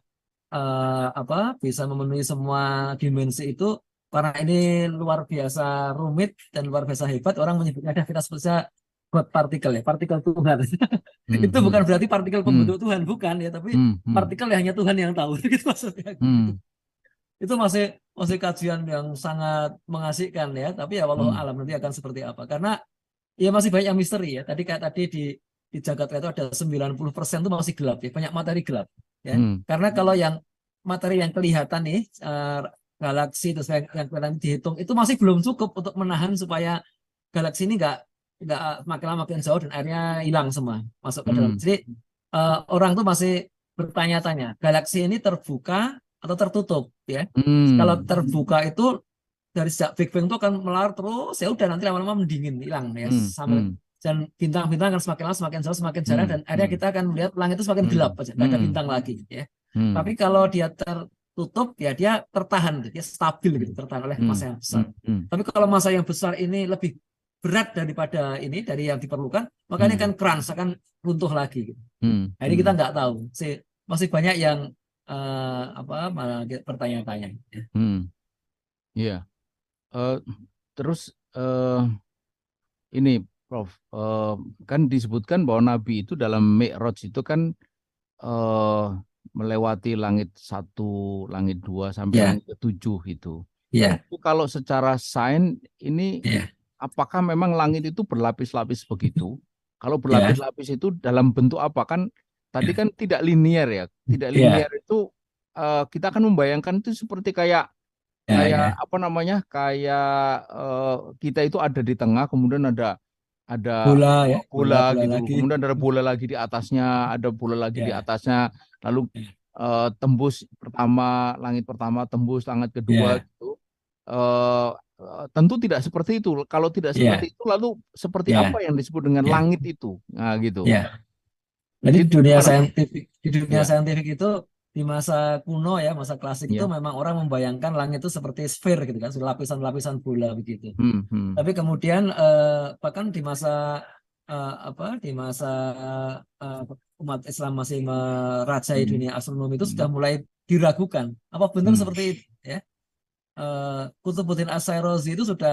bisa memenuhi semua dimensi itu, karena ini luar biasa rumit dan luar biasa hebat, orang menyebutnya kita sebutnya God partikel ya, partikel Tuhan. Itu bukan berarti partikel pembentuk Tuhan, bukan ya, tapi partikel yang hanya Tuhan yang tahu gitu maksudnya. Itu masih kajian yang sangat mengasihkan ya, tapi ya wallahu alam nanti akan seperti apa, karena ya masih banyak yang misteri ya. Tadi di jagat raya itu ada 90% itu masih gelap ya, banyak materi gelap ya. Karena kalau yang materi yang kelihatan nih, galaksi terus yang kelihatan dihitung itu masih belum cukup untuk menahan supaya galaksi ini nggak makin lama makin jauh dan akhirnya hilang semua masuk ke dalam. Jadi orang tuh masih bertanya-tanya, galaksi ini terbuka atau tertutup ya. Kalau terbuka itu dari sejak Big Bang itu akan melar terus, ya udah nanti lama-lama mendingin, hilang ya, sampai dan bintang-bintang akan semakin lama semakin jauh semakin jarang, dan akhirnya kita akan melihat langit itu semakin gelap aja, nggak ada bintang lagi ya. Tapi kalau dia tertutup ya, dia tertahan, dia stabil gitu, tertahan oleh massa yang besar. Tapi kalau massa yang besar ini lebih berat daripada ini, dari yang diperlukan, maka ini akan crunch, akan runtuh lagi gitu. Nah, ini kita nggak tahu, masih banyak yang bertanya-tanya. Iya. Terus ini Prof, kan disebutkan bahwa Nabi itu dalam Mi'raj itu kan melewati langit 1, langit 2 sampai langit ke-7 itu. Itu kalau secara sains ini apakah memang langit itu berlapis-lapis begitu? Kalau berlapis-lapis itu dalam bentuk apa? Kan tadi kan tidak linear ya. Tidak linear itu kita akan membayangkan itu seperti kayak apa namanya? Kayak kita itu ada di tengah, kemudian ada bola gitu. lagi. Kemudian ada bola lagi di atasnya, ada bola lagi di atasnya. Lalu tembus langit pertama, tembus langit kedua gitu. Tentu tidak seperti itu. Kalau tidak seperti itu, lalu seperti apa yang disebut dengan langit itu? Nah, gitu. Jadi di dunia saintifik itu, di masa kuno ya, masa klasik itu memang orang membayangkan langit itu seperti sphere gitu kan, lapisan-lapisan bola begitu. Tapi kemudian bahkan di masa di masa eh, umat Islam masih merajai dunia astronomi itu sudah mulai diragukan apa benar seperti itu ya. Kutubuddin As-Sairozi itu sudah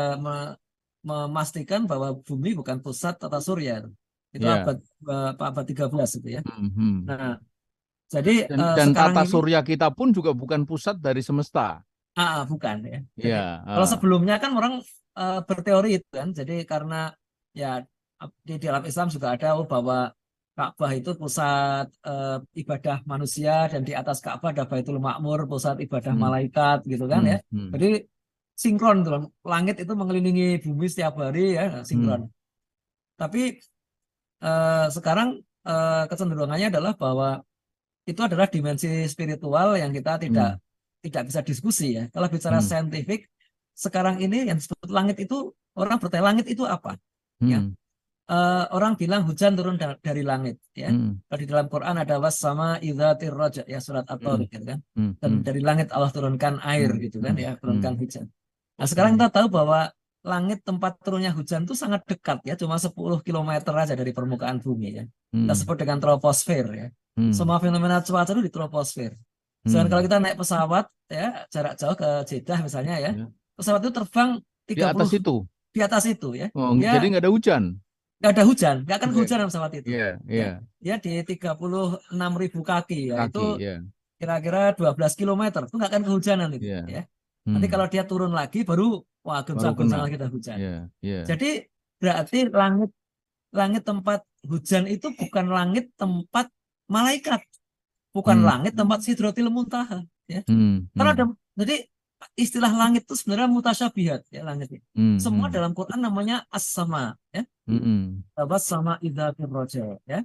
memastikan bahwa bumi bukan pusat tata surya itu Ya. abad 13 itu ya. Nah, jadi Dan sekarang tata ini surya kita pun juga bukan pusat dari semesta. bukan ya. Jadi, Ya. kalau sebelumnya kan orang berteori itu kan, jadi karena ya di dalam Islam juga ada bahwa Ka'bah itu pusat ibadah manusia dan di atas Ka'bah ada Baitul Ma'mur, pusat ibadah malaikat gitu kan ya. Jadi sinkron tuh, langit itu mengelilingi bumi setiap hari ya, sinkron. Tapi sekarang kecenderungannya adalah bahwa itu adalah dimensi spiritual yang kita tidak bisa diskusi ya. Kalau bicara saintifik, sekarang ini yang disebut langit itu, orang bertanya langit itu apa? Ya. Orang bilang hujan turun dari langit ya. Kalau di dalam Quran ada was sama idzatir raja ya, surat At-Tariq gitu kan. Dan dari langit Allah turunkan air gitu kan ya, turunkan hujan. Nah, sekarang kita tahu bahwa langit tempat turunnya hujan itu sangat dekat ya, cuma 10 km aja dari permukaan bumi ya. Kita sebut dengan troposfer ya. Semua fenomena cuaca itu di troposfer. Sedangkan kalau kita naik pesawat ya, jarak jauh ke Jeddah misalnya ya, pesawat itu terbang 30 di atas itu. Di atas itu ya. Jadi nggak ada hujan. Nggak ada hujan, nggak akan kehujanan pesawat itu. Ya, di 36.000 kaki ya, itu kira-kira 12 km itu nggak akan kehujanan itu ya. Nanti kalau dia turun lagi baru wah gencang-gencang lagi ada hujan. Jadi berarti langit tempat hujan itu bukan langit tempat malaikat, bukan langit tempat Sidratil Muntaha ya. Karena jadi istilah langit itu sebenarnya mutasyabihat ya, langit itu. Semua dalam Quran namanya as-sama ya. Was sama idzatir raja ya.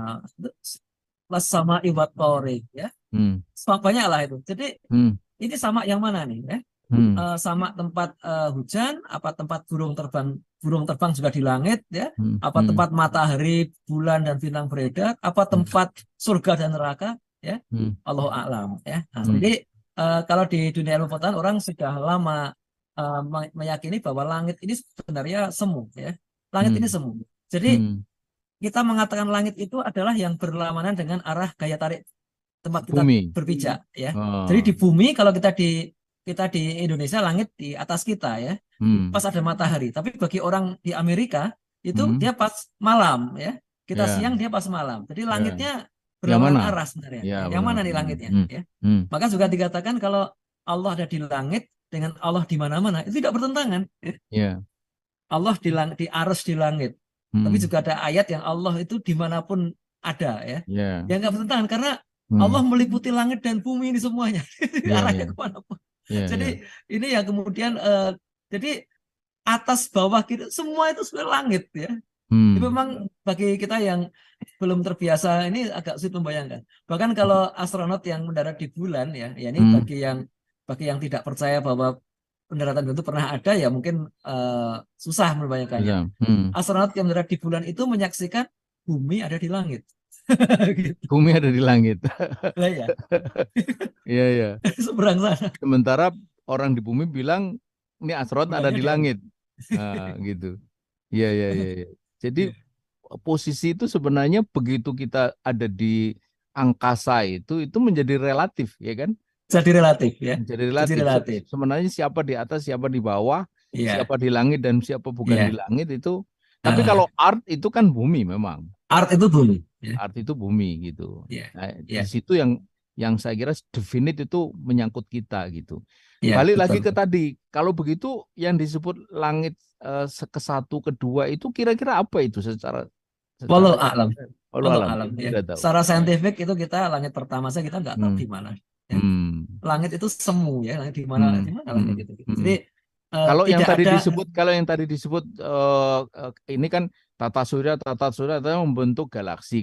Was sama iwat tariq ya. Banyak lah itu. Jadi ini sama yang mana nih ya? Sama tempat hujan, apa tempat burung terbang juga di langit ya, apa tempat matahari, bulan dan bintang beredar, apa tempat surga dan neraka ya, Allahu a'lam ya. Nah, jadi kalau di dunia ilmu pengetahuan orang sudah lama meyakini bahwa langit ini sebenarnya semu ya, langit ini semu. Jadi kita mengatakan langit itu adalah yang berlawanan dengan arah gaya tarik tempat kita berpijak ya. Jadi di bumi kalau kita di Indonesia langit di atas kita ya, pas ada matahari. Tapi bagi orang di Amerika itu dia pas malam ya, kita siang dia pas malam. Jadi langitnya berlawanan arah sebenarnya. Yang mana nih langitnya? Ya. Maka juga dikatakan kalau Allah ada di langit dengan Allah di mana-mana itu tidak bertentangan. Ya. Allah di arus di langit. Tapi juga ada ayat yang Allah itu dimanapun ada ya. Yang nggak bertentangan karena Allah meliputi langit dan bumi ini semuanya. Arahnya kemana-pun. Jadi ini yang kemudian jadi atas bawah kita semua itu sebenarnya langit ya. Jadi memang bagi kita yang belum terbiasa ini agak sulit membayangkan. Bahkan kalau astronot yang mendarat di bulan ya ini bagi yang tidak percaya bahwa pendaratan itu pernah ada ya mungkin susah membayangkannya. Astronot yang mendarat di bulan itu menyaksikan bumi ada di langit. Gitu. Bumi ada di langit. Lah ya. Iya. Seberang sana. Sementara orang di bumi bilang ini astronot ada di langit. Nah, gitu. Iya. Jadi posisi itu sebenarnya begitu kita ada di angkasa itu menjadi relatif, ya kan? Jadi relatif ya. Jadi relatif. Sebenarnya siapa di atas, siapa di bawah, siapa di langit dan siapa bukan di langit itu. Tapi kalau art itu kan bumi memang. Art itu bumi. Art itu bumi gitu. Nah, di situ yang saya kira definite itu menyangkut kita gitu. Balik lagi ke tadi, kalau begitu yang disebut langit ke-1, ke-2 itu kira-kira apa itu secara Walau alam. Ya. Secara saintifik itu kita langit pertama saja kita nggak tahu di mana. Ya. Langit itu semu ya, langit di mana langit gitu. Jadi kalau yang tadi disebut ini kan tata surya itu membentuk galaksi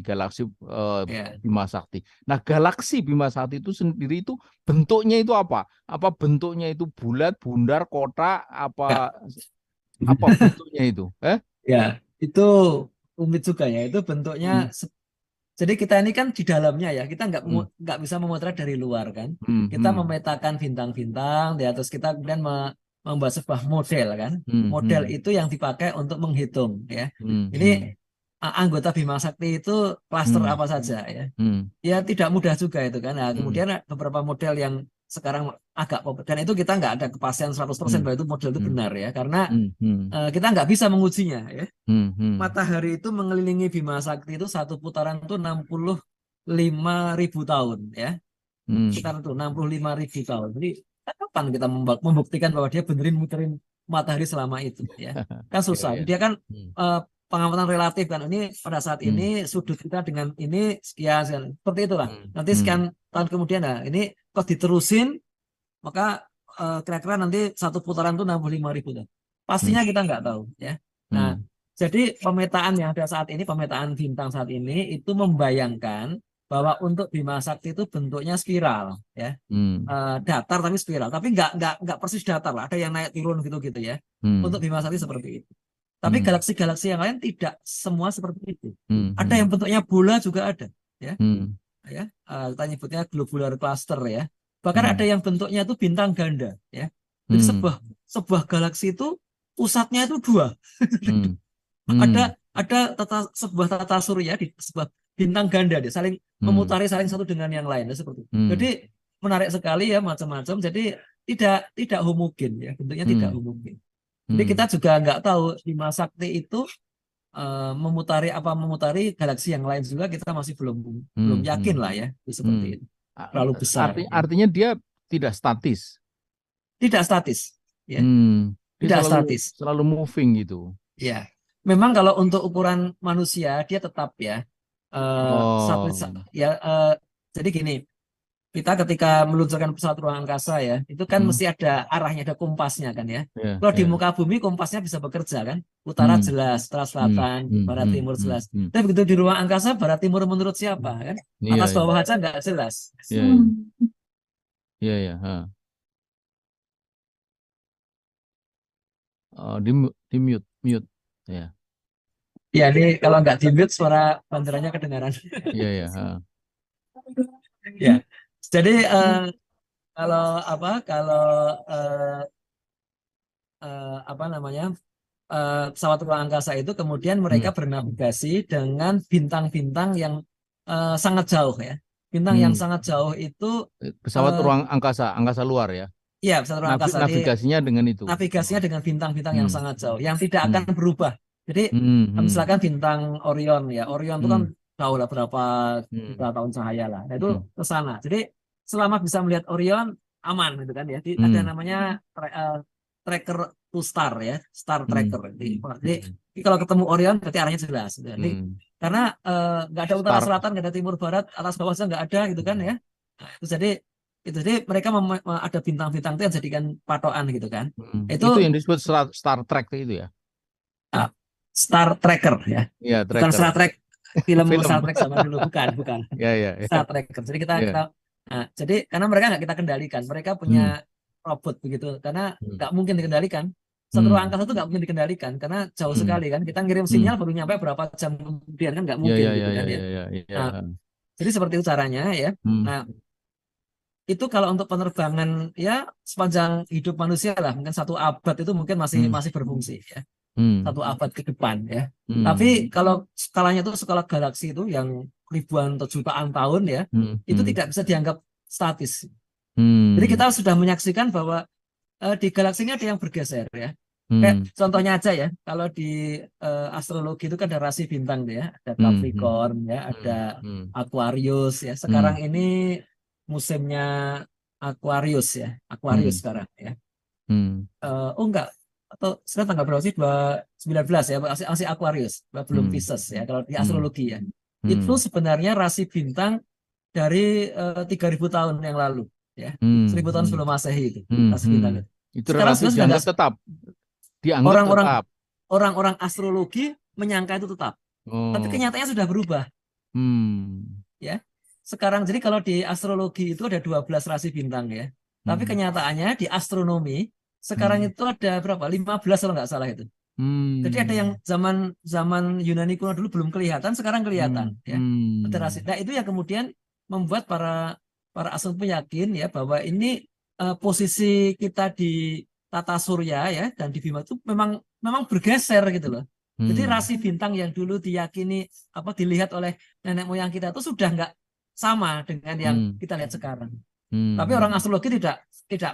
Bima Sakti. Nah, galaksi Bima Sakti itu sendiri itu bentuknya itu apa? Apa bentuknya itu bulat, bundar, kotak, apa bentuknya itu? Ya, itu rumit juga ya. Itu bentuknya jadi kita ini kan di dalamnya ya, kita nggak bisa memotret dari luar kan. Kita memetakan bintang-bintang, terus kita kemudian membuat sebuah model kan. Model itu yang dipakai untuk menghitung ya. Ini anggota Bima Sakti itu klaster Hmm. apa saja ya. Hmm. Ya tidak mudah juga itu kan. Nah, Hmm. kemudian ada beberapa model yang sekarang agak populer dan itu kita nggak ada kepastian 100% bahwa itu model itu Hmm. benar ya, karena Hmm. kita nggak bisa mengujinya ya. Hmm. Matahari itu mengelilingi Bima Sakti itu satu putaran itu 65.000 tahun ya. Hmm. Sekitar itu 65.000 tahun. Jadi kapan kita membuktikan bahwa dia benerin muterin matahari selama itu ya? Kan Ya, susah. ya. Dia kan Hmm. pengamatan relatif kan. Ini pada saat ini sudut kita dengan ini sekian. Seperti itulah. Nanti sekian tahun kemudian, nah ini kok diterusin, maka kira-kira nanti satu putaran itu 65.000 tahun. Pastinya kita nggak tahu ya. Nah, jadi pemetaan yang ada saat ini, pemetaan bintang saat ini itu membayangkan bahwa untuk Bima Sakti itu bentuknya spiral ya. Datar tapi spiral, tapi nggak persis datar lah, ada yang naik turun gitu ya. Untuk Bima Sakti seperti itu. Tapi galaksi-galaksi yang lain tidak semua seperti itu. Ada yang bentuknya bola juga ada ya. Kita nyebutnya globular cluster ya. Bahkan ada yang bentuknya itu bintang ganda ya. Jadi sebuah galaksi itu pusatnya itu dua. Ada sebuah tata surya di sebuah bintang ganda, dia saling memutari saling satu dengan yang lain ya, seperti itu. Jadi menarik sekali ya, macam-macam. Jadi tidak homogen ya, bentuknya tidak homogen. Jadi kita juga nggak tahu Bima Sakti itu memutari galaksi yang lain juga, kita masih belum yakin lah ya, itu seperti itu. Terlalu besar. Artinya dia tidak statis. Tidak statis ya. Dia Tidak statis. Selalu moving gitu. Ya. Memang kalau untuk ukuran manusia dia tetap ya. Jadi gini, kita ketika meluncurkan pesawat ruang angkasa ya, itu kan mesti ada arahnya, ada kompasnya kan ya. Kalau di muka bumi kompasnya bisa bekerja kan, utara jelas, utara selatan, barat timur jelas. Tapi begitu di ruang angkasa, barat timur menurut siapa kan? Atas bawah aja nggak jelas. Iya. Di mute ya. Ya, ini kalau nggak di mute suara banderannya kedengaran. Iya. Ya, jadi pesawat ruang angkasa itu kemudian mereka bernavigasi dengan bintang-bintang yang sangat jauh ya. Bintang yang sangat jauh itu pesawat ruang angkasa luar ya. Iya, pesawat ruang angkasa. Navigasinya dengan itu. Navigasinya dengan bintang-bintang yang sangat jauh, yang tidak akan berubah. Jadi misalkan bintang Orion ya, Orion itu kan jauh lah berapa juta tahun cahaya lah. Nah, itu ke sana. Jadi selama bisa melihat Orion aman gitu kan ya. Jadi ada namanya tracker to star ya, star tracker. Jadi kalau ketemu Orion berarti arahnya jelas. Jadi karena nggak ada utara selatan, nggak ada timur barat, atas bawah nggak ada gitu kan ya. Nah, jadi mereka ada bintang-bintang itu yang jadikan patokan gitu kan. Itu yang disebut Star Trek itu ya. Star Tracker ya. Iya, bukan Star Trek film Star Trek zaman dulu, bukan. Iya. Star Tracker. Jadi kita jadi karena mereka nggak kita kendalikan, mereka punya robot begitu, karena nggak mungkin dikendalikan. Satu ruang angkasa itu nggak mungkin dikendalikan karena jauh sekali kan. Kita ngirim sinyal baru nyampe berapa jam kemudian kan nggak mungkin gitu kan ya. Nah, jadi seperti itu caranya ya. Nah, itu kalau untuk penerbangan ya sepanjang hidup manusia lah, mungkin 1 abad itu mungkin masih berfungsi ya. 1 abad ke depan ya. Tapi kalau skalanya itu skala galaksi itu yang ribuan atau jutaan tahun ya, itu tidak bisa dianggap statis. Jadi kita sudah menyaksikan bahwa di galaksi ini ada yang bergeser ya. Kayak contohnya aja ya, kalau di astrologi itu kan ada rasi bintang ya, ada Capricorn ya, ada Aquarius ya. Sekarang ini musimnya Aquarius ya, Aquarius sekarang ya. Enggak, atau sekarang tanggal berapa sih? 19 ya, masih Aquarius, belum Pisces ya kalau di astrologi ya. Itu sebenarnya rasi bintang dari 3.000 tahun yang lalu ya. 1.000 tahun sebelum Masehi itu rasi bintang itu. Sekarang dianggap tetap. Orang-orang astrologi menyangka itu tetap. Tapi kenyataannya sudah berubah. Ya. Sekarang jadi kalau di astrologi itu ada 12 rasi bintang ya. Tapi kenyataannya di astronomi sekarang itu ada berapa? 15 kalau nggak salah itu. Jadi ada yang zaman Yunani kuno dulu belum kelihatan, sekarang kelihatan ya. Nah, itu yang kemudian membuat para astronom yakin ya bahwa ini posisi kita di tata surya ya dan di Bima itu memang bergeser gitu loh. Jadi Hmm. rasi bintang yang dulu diyakini dilihat oleh nenek moyang kita itu sudah nggak sama dengan yang Hmm. kita lihat sekarang. Hmm. Tapi orang astrologi tidak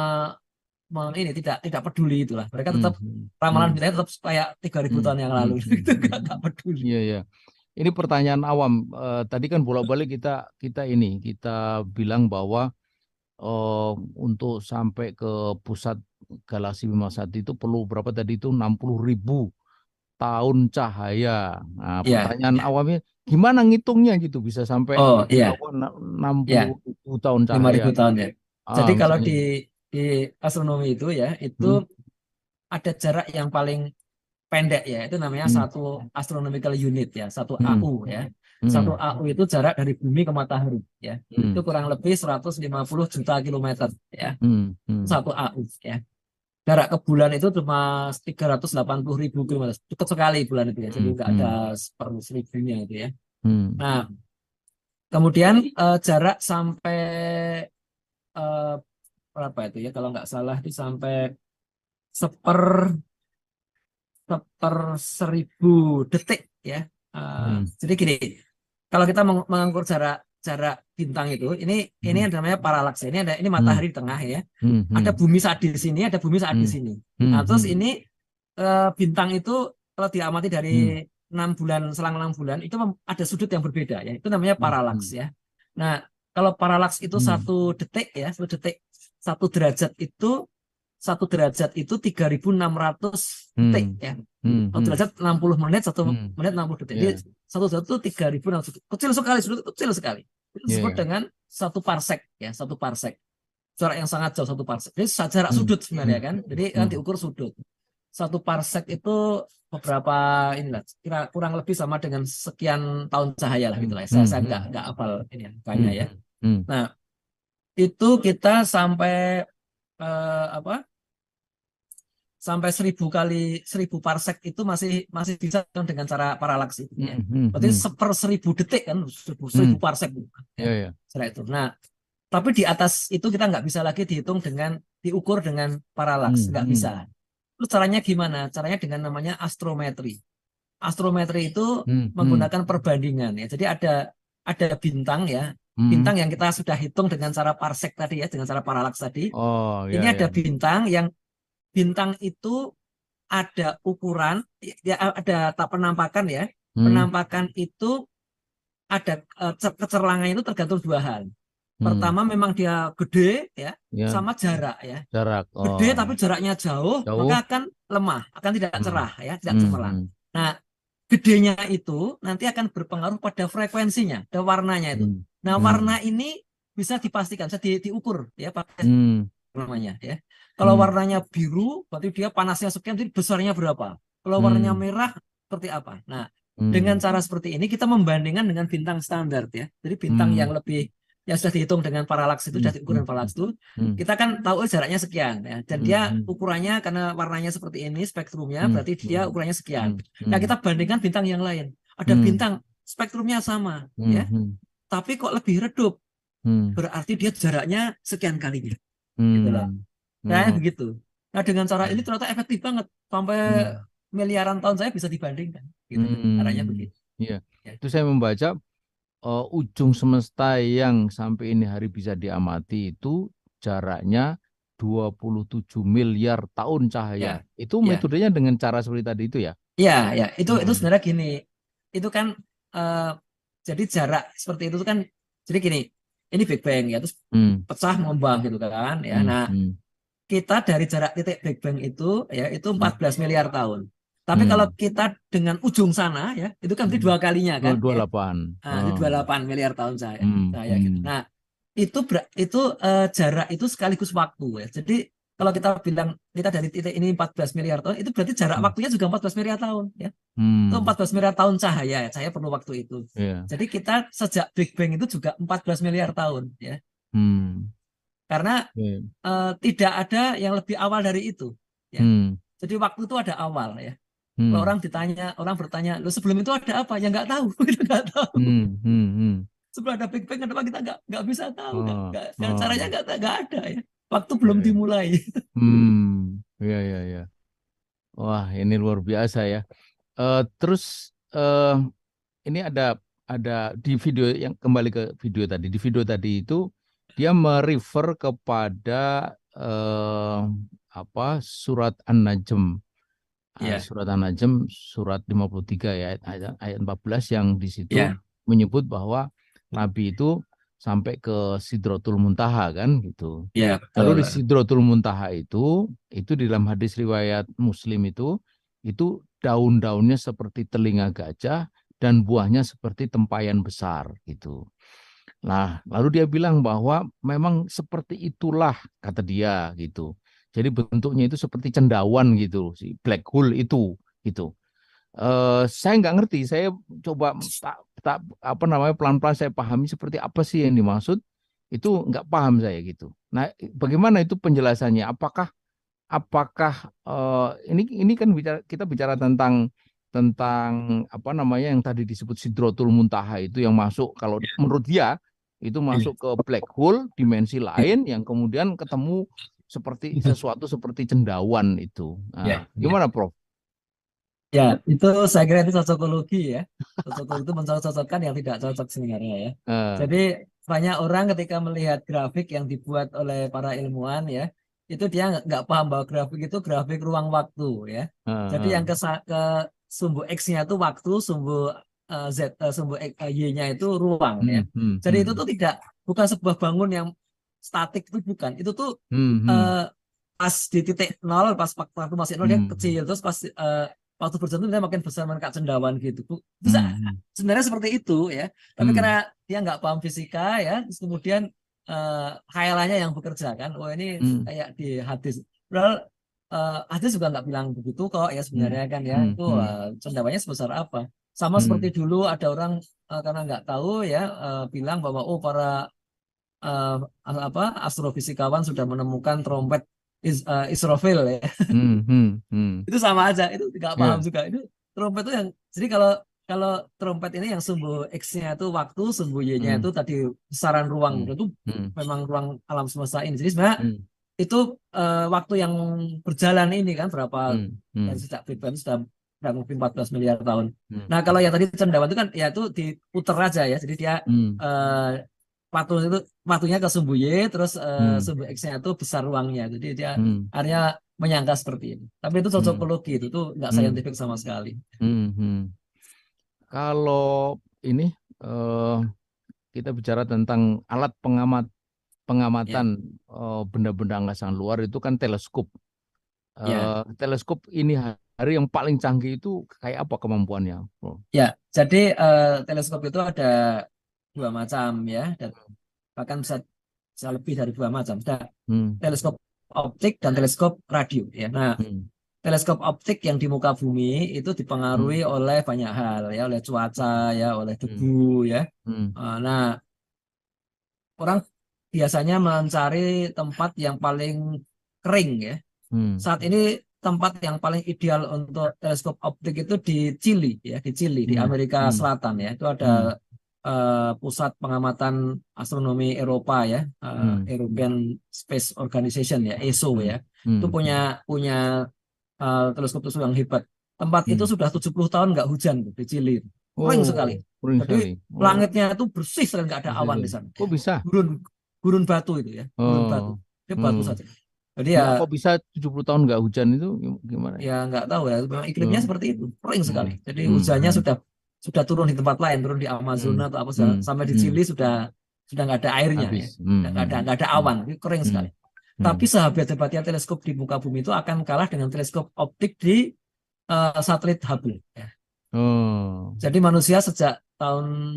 tidak peduli itulah. Mereka tetap ramalan bintangnya tetap kayak 3.000 tahun yang lalu. Itu nggak peduli. Iya, iya. Ini pertanyaan awam. Tadi kan bolak-balik kita bilang bahwa untuk sampai ke pusat galaksi Bima Sakti itu perlu berapa tadi itu 60.000 tahun cahaya. Nah, Ya, pertanyaan awamnya gimana ngitungnya gitu bisa sampai oh iya, enam ya, puluh ribu tahun 5.000 cahaya. tahun ya. Jadi kalau Misalnya. di astronomi itu ya, Hmm, itu ada jarak yang paling pendek ya, itu namanya hmm, satu astronomical unit ya, satu hmm, AU ya. Satu hmm, AU itu jarak dari bumi ke matahari ya. Itu hmm, kurang lebih 150 juta kilometer ya. hmm, Satu AU ya. Jarak ke bulan itu cuma 380.000 kilometer. Dekat sekali bulan itu ya. Jadi hmm, nggak ada hmm, seper 1000-nya itu ya. hmm, Nah, kemudian jarak sampai eh, berapa itu ya? Kalau nggak salah itu sampai seper seper 1.000 detik ya. Jadi gini, kalau kita mengukur jarak jarak bintang itu, ini namanya paralaks. Ini matahari di tengah ya. Ada bumi saat di sini, ada bumi saat di sini. Nah, terus ini bintang itu kalau diamati dari 6 bulan, selang 6 bulan itu ada sudut yang berbeda ya. Itu namanya paralaks ya. Nah, kalau paralaks itu 1 detik ya, 1 detik, 1 derajat itu 3.600 detik ya. 1 derajat 60 menit, 1 menit 60 detik. Jadi 1 derajat itu 3.600 detik. Kecil sekali, sudut kecil sekali. Itu disebut dengan 1 parsek ya, 1 parsek. Jarak yang sangat jauh 1 parsek. Jadi jarak sudut sebenarnya kan. Jadi kan diukur sudut. 1 parsek itu beberapa kira kurang lebih sama dengan sekian tahun cahaya lah gitu lah. Saya nggak hafal ini angkanya ya. Nah, itu kita sampai sampai 1.000 parsek itu masih bisa dengan cara paralaks itu ya. Berarti seper 1.000 detik kan, 1.000 parsek ya. Setelah itu. Nah, tapi di atas itu kita nggak bisa lagi diukur dengan paralaks, nggak bisa. Terus caranya gimana? Caranya dengan namanya astrometri. Astrometri itu menggunakan perbandingan ya. Jadi ada bintang ya, bintang yang kita sudah hitung dengan cara parsek tadi ya, dengan cara paralaks tadi. Ini ada bintang itu ada ukuran ya, ada penampakan ya. Penampakan itu ada kecerlangannya itu tergantung 2 hal. Pertama memang dia gede ya, sama jarak ya. Gede tapi jaraknya jauh, maka akan lemah, akan tidak cerah ya, tidak cemerlang. Nah, gedenya itu nanti akan berpengaruh pada frekuensinya, pada warnanya itu. Nah, warna ini bisa dipastikan, bisa diukur ya pakai namanya ya. Kalau warnanya biru, berarti dia panasnya sekian, jadi besarnya berapa. Kalau warnanya merah, seperti apa. Nah, dengan cara seperti ini kita membandingkan dengan bintang standar ya. Jadi bintang yang sudah dihitung dengan paralaks itu, sudah diukur dengan paralaks itu, kita kan tahu jaraknya sekian ya. Dan dia ukurannya karena warnanya seperti ini, spektrumnya, berarti dia ukurannya sekian. Nah, kita bandingkan bintang yang lain. Ada bintang spektrumnya sama ya, tapi kok lebih redup. Berarti dia jaraknya sekian kalinya. Gitu loh. Nah, begitu. Nah, dengan cara ini ternyata efektif banget. Sampai miliaran tahun saya bisa dibandingkan. Gitu. Caranya begitu. Iya. Itu saya membaca ujung semesta yang sampai ini hari bisa diamati itu jaraknya 27 miliar tahun cahaya. Itu metodenya dengan cara seperti tadi itu ya? Iya, ya. Itu sebenarnya gini. Itu kan jadi jarak seperti itu kan, jadi gini, ini Big Bang ya, terus pecah mengembang gitu kan ya. Nah, kita dari jarak titik Big Bang itu ya itu 14 miliar tahun. Tapi kalau kita dengan ujung sana ya, itu kan 2 kalinya kan. 28. Ya. Nah, itu 28 miliar tahun cahaya gitu. Nah, itu jarak itu sekaligus waktu ya. Jadi kalau kita bilang kita dari titik ini 14 miliar tahun, itu berarti jarak waktunya juga 14 miliar tahun ya. Itu 14 miliar tahun cahaya ya. Cahaya perlu waktu itu. Jadi kita sejak Big Bang itu juga 14 miliar tahun ya. Karena tidak ada yang lebih awal dari itu ya. Jadi waktu itu ada awal ya. Kalau orang bertanya, lo sebelum itu ada apa? Ya nggak tahu, kita nggak tahu. Sebelum ada Big Bang, kenapa kita nggak bisa tahu? Caranya nggak ada ya. Waktu belum dimulai. Ya. Wah, ini luar biasa ya. Terus ini ada di video yang kembali ke video tadi. Di video tadi itu dia merefer kepada surat An-Najm. Ya, Surat An-Najm surat 53 ya ayat 14 yang di situ ya, menyebut bahwa Nabi itu sampai ke Sidratul Muntaha kan gitu. ya, Lalu di betul. Sidratul Muntaha itu di dalam hadis riwayat Muslim itu daun-daunnya seperti telinga gajah dan buahnya seperti tempayan besar gitu. Nah, lalu dia bilang bahwa memang seperti itulah kata dia gitu. Jadi bentuknya itu seperti cendawan gitu, si black hole itu gitu. Saya nggak ngerti, saya coba pelan-pelan saya pahami seperti apa sih yang dimaksud, itu nggak paham saya gitu. Nah, bagaimana itu penjelasannya? Apakah ini kan kita bicara tentang apa namanya yang tadi disebut Sidratul Muntaha itu yang masuk kalau menurut dia itu masuk ke black hole dimensi lain yang kemudian ketemu seperti sesuatu seperti cendawan itu. Nah, gimana Prof? Ya, itu saya kira itu cocokologi ya. Cocokologi itu mencocokkan yang tidak cocok sebenarnya ya. Eh, Jadi banyak orang ketika melihat grafik yang dibuat oleh para ilmuwan ya, itu dia nggak paham bahwa grafik itu grafik ruang waktu ya. Jadi yang eh, ke sumbu X-nya itu waktu, sumbu sumbu Y-nya itu ruang ya. Jadi itu tuh bukan sebuah bangun yang statik, itu bukan. Itu tuh pas di titik nol, pas waktu masih nol dia kecil, terus pas waktu berjalan dia makin besar meningkat cendawan gitu. Bisa sebenarnya seperti itu ya. Tapi karena dia nggak paham fisika ya, terus kemudian khayalannya yang bekerja kan. Oh ini kayak di hadis. Padahal hadis juga nggak bilang begitu kok ya sebenarnya kan ya. Itu cendawannya sebesar apa? Sama seperti dulu ada orang karena nggak tahu ya bilang bahwa oh para astrofisikawan sudah menemukan trompet Israfil ya. Itu sama aja, itu nggak paham Ya. juga. Itu trompet itu yang jadi kalau trompet ini yang sumbu X-nya itu waktu, sumbu Y-nya itu tadi besaran ruang itu memang ruang alam semesta ini. Jadi sebenarnya itu waktu yang berjalan ini kan berapa dari sejak Big Bang sudah kurang lebih 14 miliar tahun. Nah, kalau yang tadi cendawan itu kan ya itu diputer aja ya. Jadi dia waktunya ke sumbu Y, terus sumbu X-nya itu besar ruangnya. Jadi dia akhirnya menyangka seperti ini. Tapi itu cocokologi, itu tuh nggak saintifik sama sekali. Kalau ini kita bicara tentang alat pengamatan benda-benda angkasa luar itu kan teleskop. Teleskop ini hari yang paling canggih itu kayak apa kemampuannya, Bro? Ya, jadi teleskop itu ada dua macam ya, dan bahkan bisa lebih dari dua macam. Ada teleskop optik dan teleskop radio ya. Nah, teleskop optik yang di muka bumi itu dipengaruhi oleh banyak hal ya, oleh cuaca ya, oleh debu ya. Nah, orang biasanya mencari tempat yang paling kering ya. Saat ini tempat yang paling ideal untuk teleskop optik itu di Chili ya, di Chili di Amerika Selatan ya. Itu ada pusat pengamatan astronomi Eropa ya, European Space Organization ya, ESO ya. Itu punya teleskop yang hebat. Tempat itu sudah 70 tahun nggak hujan di Chili. Kering sekali. Jadi langitnya itu bersih sekali, nggak ada awan di sana. Kok bisa? Gurun batu itu ya, gurun batu. Dia batu saja. Jadi ya kok bisa 70 tahun nggak hujan itu gimana? Ya nggak tahu ya, memang iklimnya seperti itu, kering sekali. Jadi hujannya sudah turun di tempat lain, turun di Amazon atau apa sampai di Chili sudah nggak ada airnya ya. Nggak ada awan, kering sekali. Tapi sehebat-hebatnya teleskop di muka bumi itu akan kalah dengan teleskop optik di satelit Hubble ya. Jadi manusia sejak tahun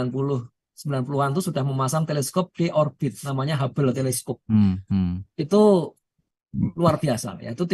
90-an itu sudah memasang teleskop di orbit namanya Hubble teleskop. Itu luar biasa ya. Itu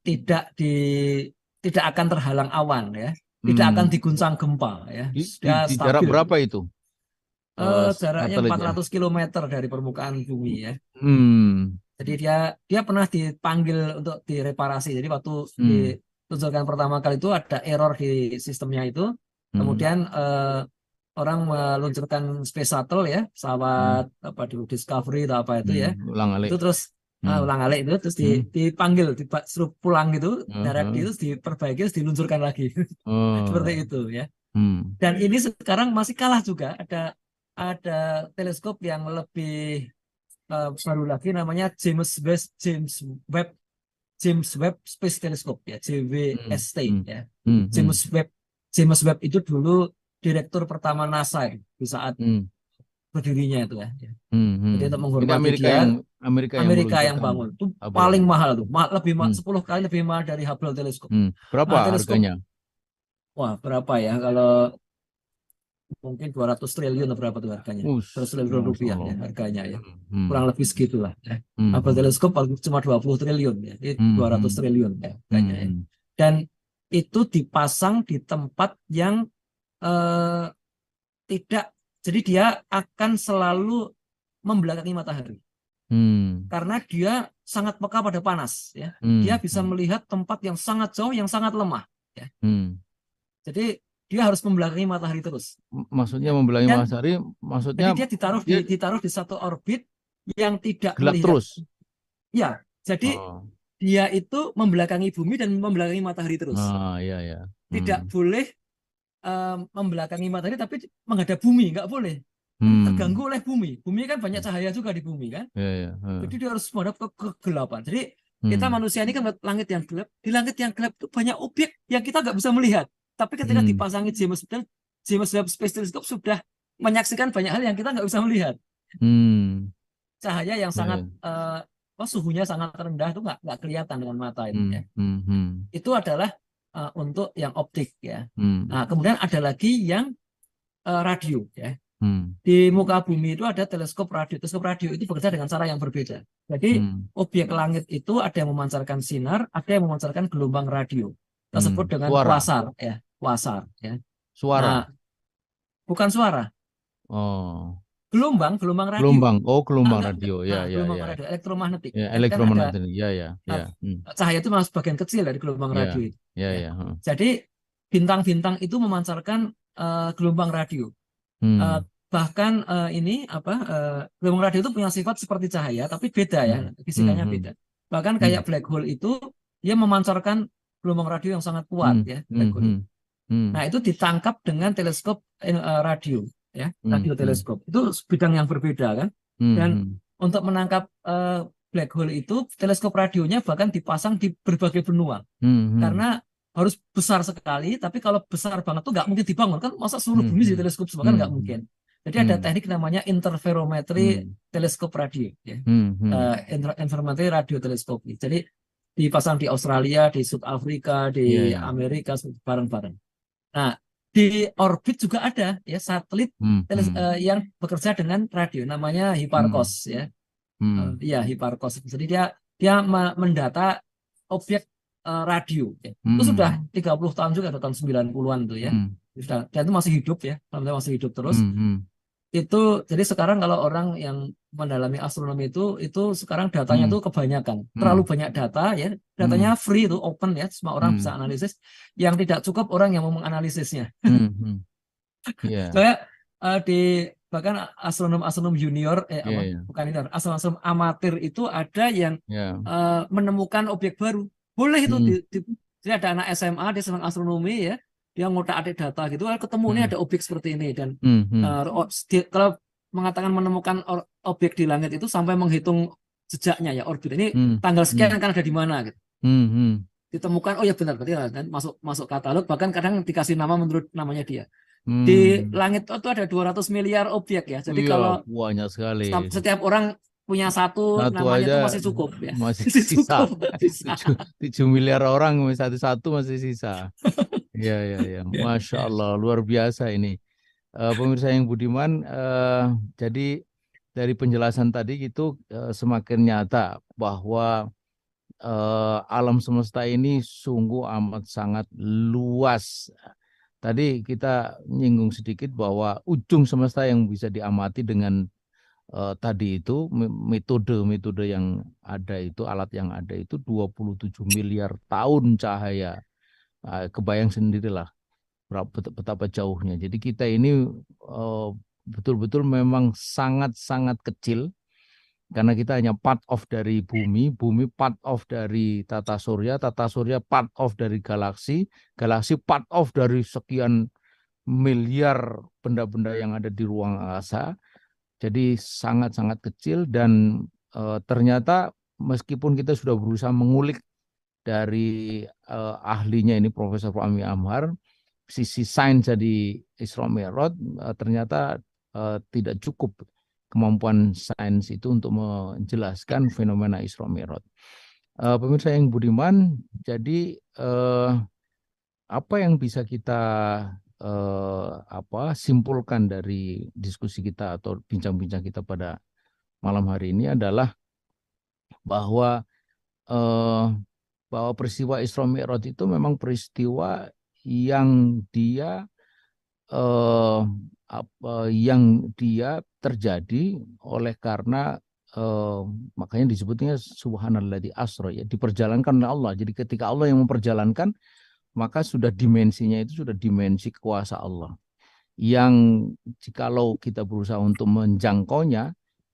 tidak akan terhalang awan ya. Tidak akan diguncang gempa ya. Di jarak berapa itu? Jaraknya 400 km dari permukaan bumi ya. Jadi dia pernah dipanggil untuk direparasi. Jadi waktu ditunjukkan pertama kali itu ada error di sistemnya itu. Kemudian orang meluncurkan space shuttle ya, pesawat apa dulu Discovery atau apa itu ya. Itu terus ulang-alik itu terus dipanggil, suruh pulang gitu, darat itu terus diperbaiki, terus diluncurkan lagi. Seperti itu ya. Dan ini sekarang masih kalah juga. Ada teleskop yang lebih baru lagi, namanya James Webb Space Telescope ya, JWST ya. James Webb itu dulu direktur pertama NASA ya, di saat berdirinya itu ya. Jadi untuk Ini menghormati dia, Amerika yang Amerika yang meluncurkan bangun itu Hubble. paling mahal tuh, lebih 10 kali lebih mahal dari Hubble Telescope. Berapa Teleskop, harganya? wah berapa ya, kalau mungkin 200 triliun atau berapa tuh harganya, 200 triliun rupiah ya harganya ya, kurang lebih segitulah ya. Hubble Teleskop cuma 20 triliun ya, ini 200 triliun ya harganya ya. Dan itu dipasang di tempat yang tidak, jadi dia akan selalu membelakangi matahari. Karena dia sangat peka pada panas ya. Dia bisa melihat tempat yang sangat jauh, yang sangat lemah ya. Jadi dia harus membelakangi matahari terus. Maksudnya membelakangi matahari, maksudnya jadi dia ditaruh di satu orbit yang tidak gelap melihat. terus. Ya, jadi dia itu membelakangi bumi dan membelakangi matahari terus. Iya. Tidak boleh membelakangi matahari tapi menghadap bumi, nggak boleh. Terganggu oleh bumi. Bumi kan banyak cahaya juga di bumi kan. Jadi dia harus menghadap ke kegelapan. Jadi kita manusia ini kan langit yang gelap. Di langit yang gelap itu banyak objek yang kita nggak bisa melihat. Tapi ketika dipasangi James Webb Space Telescope sudah menyaksikan banyak hal yang kita nggak bisa melihat. Cahaya yang sangat suhunya sangat rendah itu nggak kelihatan dengan mata itu. Ya. Itu adalah untuk yang optik ya. Nah, kemudian ada lagi yang radio ya. Di muka bumi itu ada teleskop radio. Teleskop radio itu bekerja dengan cara yang berbeda. Jadi objek langit itu ada yang memancarkan sinar, ada yang memancarkan gelombang radio. Kita sebut dengan quasar ya. Quasar ya. Suara. Nah, bukan suara. Gelombang radio. Gelombang radio. Gelombang radio elektromagnetik. Elektromagnetik. Cahaya itu malah sebagian kecil dari gelombang radio itu. Jadi bintang-bintang itu memancarkan gelombang radio. Bahkan gelombang radio itu punya sifat seperti cahaya, tapi beda ya, fisikanya beda. Bahkan kayak black hole itu dia memancarkan gelombang radio yang sangat kuat ya, black hole. Nah itu ditangkap dengan teleskop radio ya, radio teleskop. Itu bidang yang berbeda kan. Dan untuk menangkap black hole itu teleskop radionya bahkan dipasang di berbagai benua. Karena harus besar sekali, tapi kalau besar banget tuh nggak mungkin dibangun kan, masa seluruh bumi di teleskop semua kan nggak mungkin. Jadi ada teknik namanya interferometri teleskop radio ya. Interferometri radio teleskop. Jadi dipasang di Australia, di South Africa, di Amerika bareng-bareng. Nah, di orbit juga ada ya satelit yang bekerja dengan radio, namanya Hipparcos ya. Hipparcos. Jadi dia mendata objek radio ya. Itu sudah 30 tahun juga, tahun 90-an tuh ya. Dan itu masih hidup ya, masih hidup terus. Itu jadi sekarang kalau orang yang mendalami astronomi itu sekarang datanya tuh kebanyakan, terlalu banyak data ya. Datanya free itu open ya, semua orang bisa analisis. Yang tidak cukup orang yang mau menganalisisnya. Saya bahkan astronom junior bukan ini, astronom amatir itu ada yang menemukan objek baru. Boleh itu jadi ada anak SMA dia senang astronomi ya, dia ngotak-atik data gitu, ketemu ini ada objek seperti ini, dan kalau mengatakan menemukan objek di langit itu sampai menghitung jejaknya ya, orbit ini tanggal sekian kan ada di mana gitu. Ditemukan, oh ya benar, berarti dan masuk katalog, bahkan kadang dikasih nama menurut namanya dia. Di langit itu ada 200 miliar objek ya. Jadi kalau banyak sekali. Setiap orang punya satu namanya itu masih cukup ya. Masih sisa. 7 miliar orang satu masih sisa. Ya. Masya Allah, luar biasa ini. Pemirsa yang budiman, jadi dari penjelasan tadi itu semakin nyata bahwa alam semesta ini sungguh amat sangat luas. Tadi kita nyinggung sedikit bahwa ujung semesta yang bisa diamati dengan tadi itu metode yang ada itu, alat yang ada itu 27 miliar tahun cahaya. Kebayang sendirilah betapa jauhnya. Jadi kita ini betul-betul memang sangat-sangat kecil Karena kita hanya part of dari bumi, bumi part of dari tata surya part of dari galaksi, galaksi part of dari sekian miliar benda-benda yang ada di ruang angkasa. Jadi sangat-sangat kecil dan ternyata meskipun kita sudah berusaha mengulik dari ahlinya ini Profesor Fahmi Amhar, sisi sains jadi Isra Mi'raj ternyata tidak cukup kemampuan sains itu untuk menjelaskan fenomena Isra Mi'raj. Pemirsa yang budiman, jadi apa yang bisa kita simpulkan dari diskusi kita atau bincang-bincang kita pada malam hari ini adalah bahwa peristiwa Isra Mi'raj itu memang peristiwa yang dia terjadi oleh karena makanya disebutnya subhanalladzi asra, ya, diperjalankan oleh Allah. Jadi ketika Allah yang memperjalankan, maka sudah dimensinya itu sudah dimensi kuasa Allah. Yang jikalau kita berusaha untuk menjangkaunya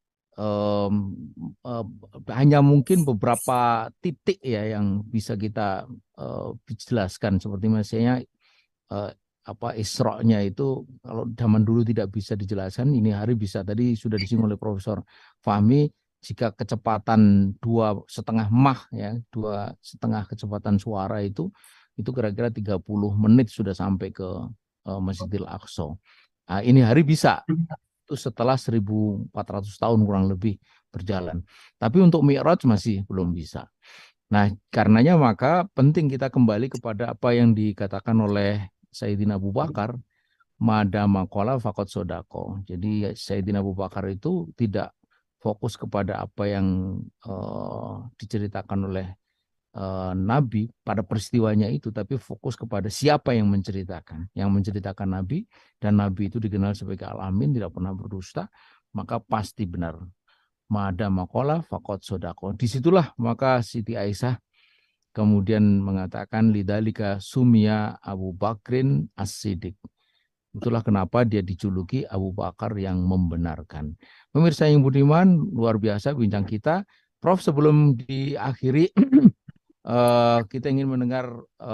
hanya mungkin beberapa titik ya yang bisa kita jelaskan, seperti misalnya Isra-nya itu kalau zaman dulu tidak bisa dijelaskan, ini hari bisa. Tadi sudah disinggung oleh Profesor Fahmi, jika kecepatan 2,5 Mach ya, 2,5 kecepatan suara itu kira-kira 30 menit sudah sampai ke Masjidil Aqsa. Nah, ini hari bisa. Itu setelah 1400 tahun kurang lebih berjalan. Tapi untuk Mi'raj masih belum bisa. Nah, karenanya maka penting kita kembali kepada apa yang dikatakan oleh Sayyidina Abu Bakar, madama qala faqad sodako. Jadi Sayyidina Abu Bakar itu tidak fokus kepada apa yang diceritakan oleh Nabi pada peristiwanya itu, tapi fokus kepada siapa yang menceritakan. Yang menceritakan Nabi, dan Nabi itu dikenal sebagai Al-Amin, tidak pernah berdusta, maka pasti benar. Madama qala faqad sodako. Disitulah maka Siti Aisyah kemudian mengatakan lidzalika sumia Abu Bakrin As-Siddiq. Itulah kenapa dia dijuluki Abu Bakar yang membenarkan. Pemirsa yang budiman, luar biasa bincang kita. Prof, sebelum diakhiri kita ingin mendengar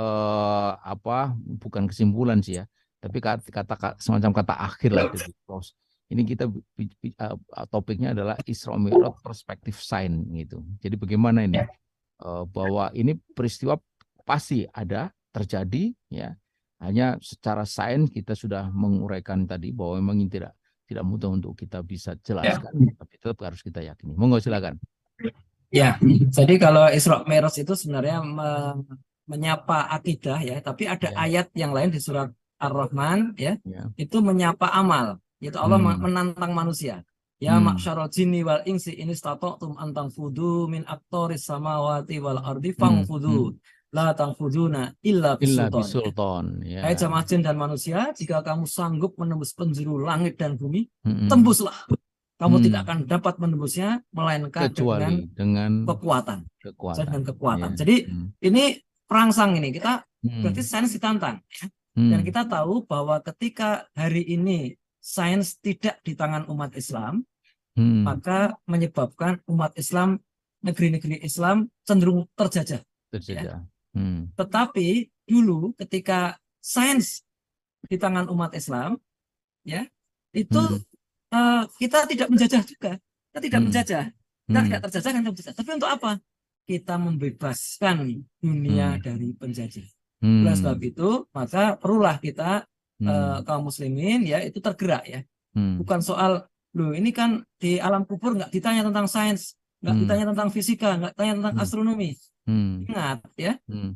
bukan kesimpulan sih ya, tapi semacam kata akhir lah dari Prof. Ini kita topiknya adalah Isra Mi'raj perspektif sains gitu. Jadi bagaimana ini? Bahwa ini peristiwa pasti ada terjadi ya, hanya secara sains kita sudah menguraikan tadi bahwa memang ini tidak mudah untuk kita bisa jelaskan, tapi tetap harus kita yakini. Monggo silakan. Ya, jadi kalau Isra Mi'raj itu sebenarnya menyapa akidah ya, tapi ada ayat yang lain di surat Ar-Rahman ya, itu menyapa amal, yaitu Allah menantang manusia. Ya ma'syarul jinni wal insi in istata'tum an tanfudu min aqtaris samawati wal ardi fanfudu la tanfuduna illa bisultan. Hai jamaah jin dan manusia, jika kamu sanggup menembus penjuru langit dan bumi, tembuslah. Kamu tidak akan dapat menembusnya melainkan kecuali dengan kekuatan. Dengan kekuatan. Ya. Jadi ini perangsang ini kita berarti sains ditantang. Dan kita tahu bahwa ketika hari ini sains tidak di tangan umat Islam, maka menyebabkan umat Islam, negeri-negeri Islam cenderung terjajah. Ya. Tetapi dulu ketika sains di tangan umat Islam, ya itu kita tidak menjajah juga, kita tidak menjajah, kita tidak terjajah, kan terjajah. Tapi untuk apa? Kita membebaskan dunia dari penjajah. Oleh sebab itu, maka perlulah kita kaum muslimin ya itu tergerak ya. Bukan soal loh ini kan di alam kubur nggak ditanya tentang sains, nggak ditanya tentang fisika, nggak ditanya tentang astronomi. Ingat ya,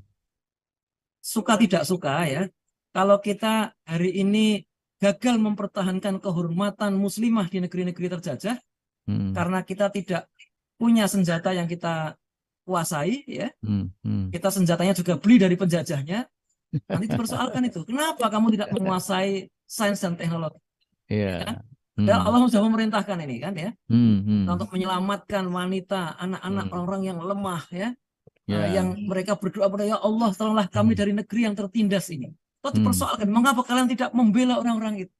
suka tidak suka ya, kalau kita hari ini gagal mempertahankan kehormatan muslimah di negeri-negeri terjajah karena kita tidak punya senjata yang kita kuasai ya, kita senjatanya juga beli dari penjajahnya. Nanti dipersoalkan itu, kenapa kamu tidak menguasai sains dan teknologi? Yeah. Dan Allah sudah memerintahkan ini kan ya, untuk menyelamatkan wanita, anak-anak, orang-orang yang lemah ya, yang mereka berdoa pada ya Allah tolonglah kami dari negeri yang tertindas ini. Kok dipersoalkan, mengapa kalian tidak membela orang-orang itu?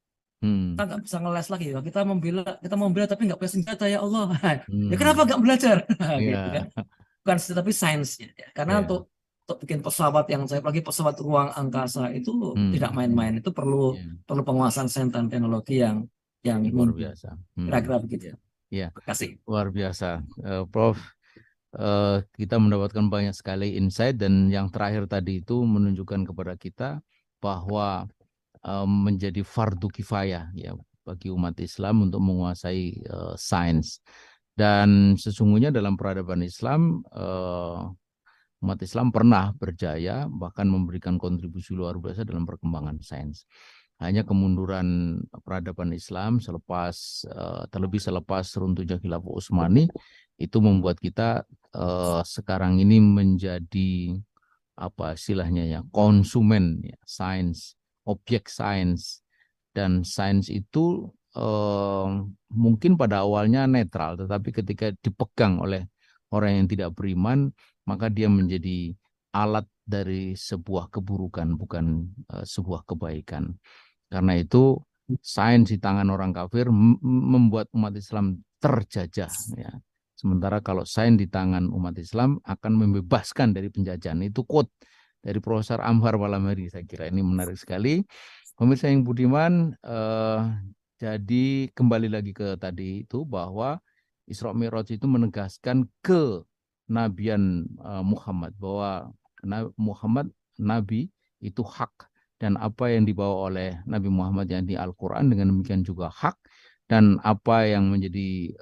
Kita nggak bisa ngeles lagi ya. Kita membela tapi nggak punya senjata ya Allah. Ya kenapa Hmm. nggak belajar? Gitu kan. Iya. Bukan tapi sainsnya. Ya. Karena Iya. untuk bikin pesawat yang saya lagi pesawat ruang angkasa itu tidak Hmm. main-main. Itu perlu Iya. perlu penguasaan sains dan teknologi yang Luar mumpuni. biasa. Hmm. Kira-kira begitu. Iya. Iya. Terima kasih. Luar biasa. Prof, kita mendapatkan banyak sekali insight, dan yang terakhir tadi itu menunjukkan kepada kita bahwa menjadi fardu kifayah ya bagi umat Islam untuk menguasai sains. Dan sesungguhnya dalam peradaban Islam, umat Islam pernah berjaya bahkan memberikan kontribusi luar biasa dalam perkembangan sains. Hanya kemunduran peradaban Islam terlebih selepas runtuhnya Khilafah Utsmani itu membuat kita sekarang ini menjadi apa istilahnya ya, konsumen ya, sains, objek sains. Dan sains itu mungkin pada awalnya netral, tetapi ketika dipegang oleh orang yang tidak beriman, maka dia menjadi alat dari sebuah keburukan, bukan sebuah kebaikan. Karena itu sains di tangan orang kafir membuat umat Islam terjajah ya. Sementara kalau sains di tangan umat Islam akan membebaskan dari penjajahan. Itu quote dari Profesor Amhar malam hari. Saya kira ini menarik sekali. Pemirsa yang budiman, jadi kembali lagi ke tadi itu bahwa Isra Mi'raj itu menegaskan kenabian Muhammad, bahwa Muhammad Nabi itu hak, dan apa yang dibawa oleh Nabi Muhammad yang di Al-Quran dengan demikian juga hak, dan apa yang menjadi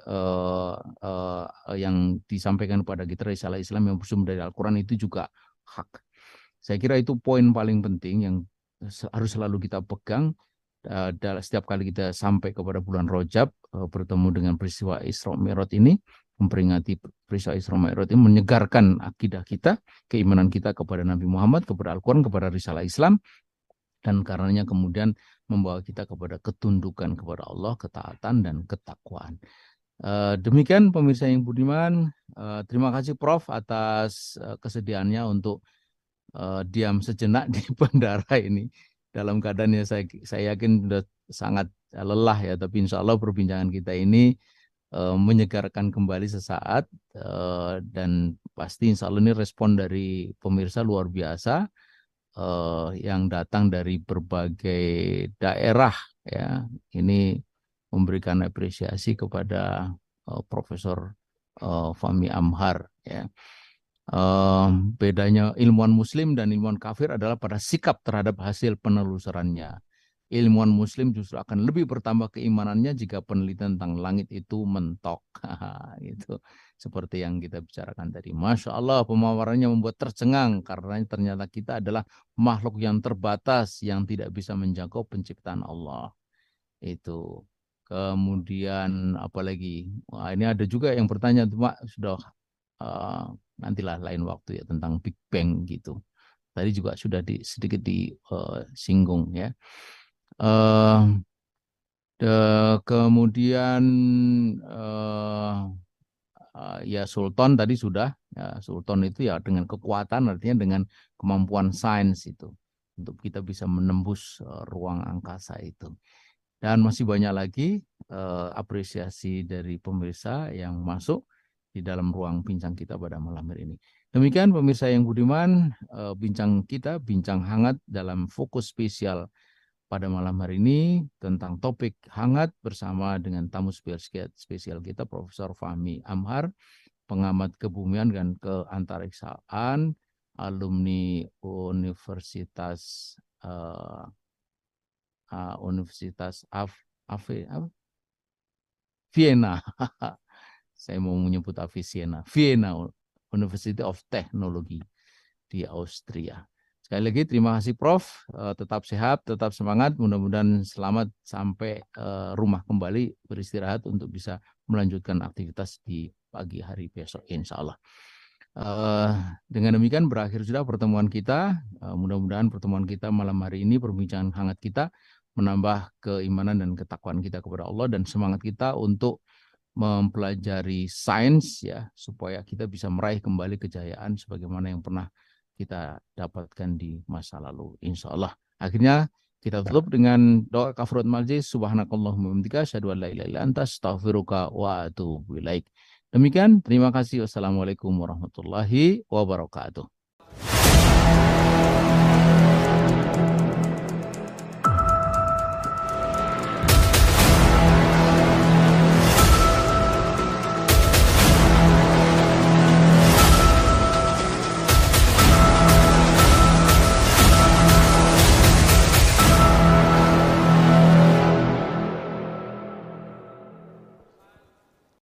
yang disampaikan kepada kita risalah Islam yang bersumber dari Al-Quran itu juga hak. Saya kira itu poin paling penting yang harus selalu kita pegang setiap kali kita sampai kepada bulan Rajab, bertemu dengan peristiwa Isra Mi'raj ini, memperingati peristiwa Isra Mi'raj ini, menyegarkan akidah kita, keimanan kita kepada Nabi Muhammad, kepada Al-Quran, kepada risalah Islam, dan karenanya kemudian membawa kita kepada ketundukan kepada Allah, ketaatan dan ketakwaan. Demikian pemirsa yang budiman, terima kasih Prof atas kesediaannya untuk diam sejenak di bandara ini. Dalam keadaan ya saya yakin sudah sangat lelah ya, tapi insya Allah perbincangan kita ini menyegarkan kembali sesaat, dan pasti insya Allah ini respon dari pemirsa luar biasa yang datang dari berbagai daerah ya. Ini memberikan apresiasi kepada Profesor Fahmi Amhar ya. Bedanya ilmuwan muslim dan ilmuwan kafir adalah pada sikap terhadap hasil penelusurannya. Ilmuwan muslim justru akan lebih bertambah keimanannya jika penelitian tentang langit itu mentok. Itu seperti yang kita bicarakan tadi. Masya Allah, pemaparannya membuat tercengang karena ternyata kita adalah makhluk yang terbatas yang tidak bisa menjangkau penciptaan Allah. Itu. Kemudian apalagi? Wah, ini ada juga yang bertanya, cuma sudah nantilah lain waktu ya, tentang Big Bang gitu. Tadi juga sudah sedikit disinggung ya. Kemudian ya Sultan tadi sudah ya, Sultan itu ya dengan kekuatan, artinya dengan kemampuan sains itu untuk kita bisa menembus ruang angkasa itu. Dan masih banyak lagi apresiasi dari pemirsa yang masuk di dalam ruang bincang kita pada malam hari ini. Demikian pemirsa yang budiman, bincang kita, bincang hangat dalam fokus spesial pada malam hari ini tentang topik hangat bersama dengan tamu spesial kita, Profesor Fahmi Amhar, pengamat kebumian dan keantariksaan, alumni Universitas Vienna. Saya mau menyebut Avicenna, Vienna, University of Technology di Austria. Sekali lagi terima kasih Prof, tetap sehat, tetap semangat, mudah-mudahan selamat sampai rumah kembali, beristirahat untuk bisa melanjutkan aktivitas di pagi hari besok insya Allah. Dengan demikian berakhir sudah pertemuan kita, mudah-mudahan pertemuan kita malam hari ini, perbincangan hangat kita, menambah keimanan dan ketakwaan kita kepada Allah dan semangat kita untuk mempelajari sains ya, supaya kita bisa meraih kembali kejayaan sebagaimana yang pernah kita dapatkan di masa lalu insya Allah. Akhirnya Kita tutup dengan doa kafaratul majlis. Subhanakallahumma wa bihamdika asyhadu an la ilaha illa anta astaghfiruka wa atubu ilaik. Demikian, terima kasih. Wassalamualaikum warahmatullahi wabarakatuh.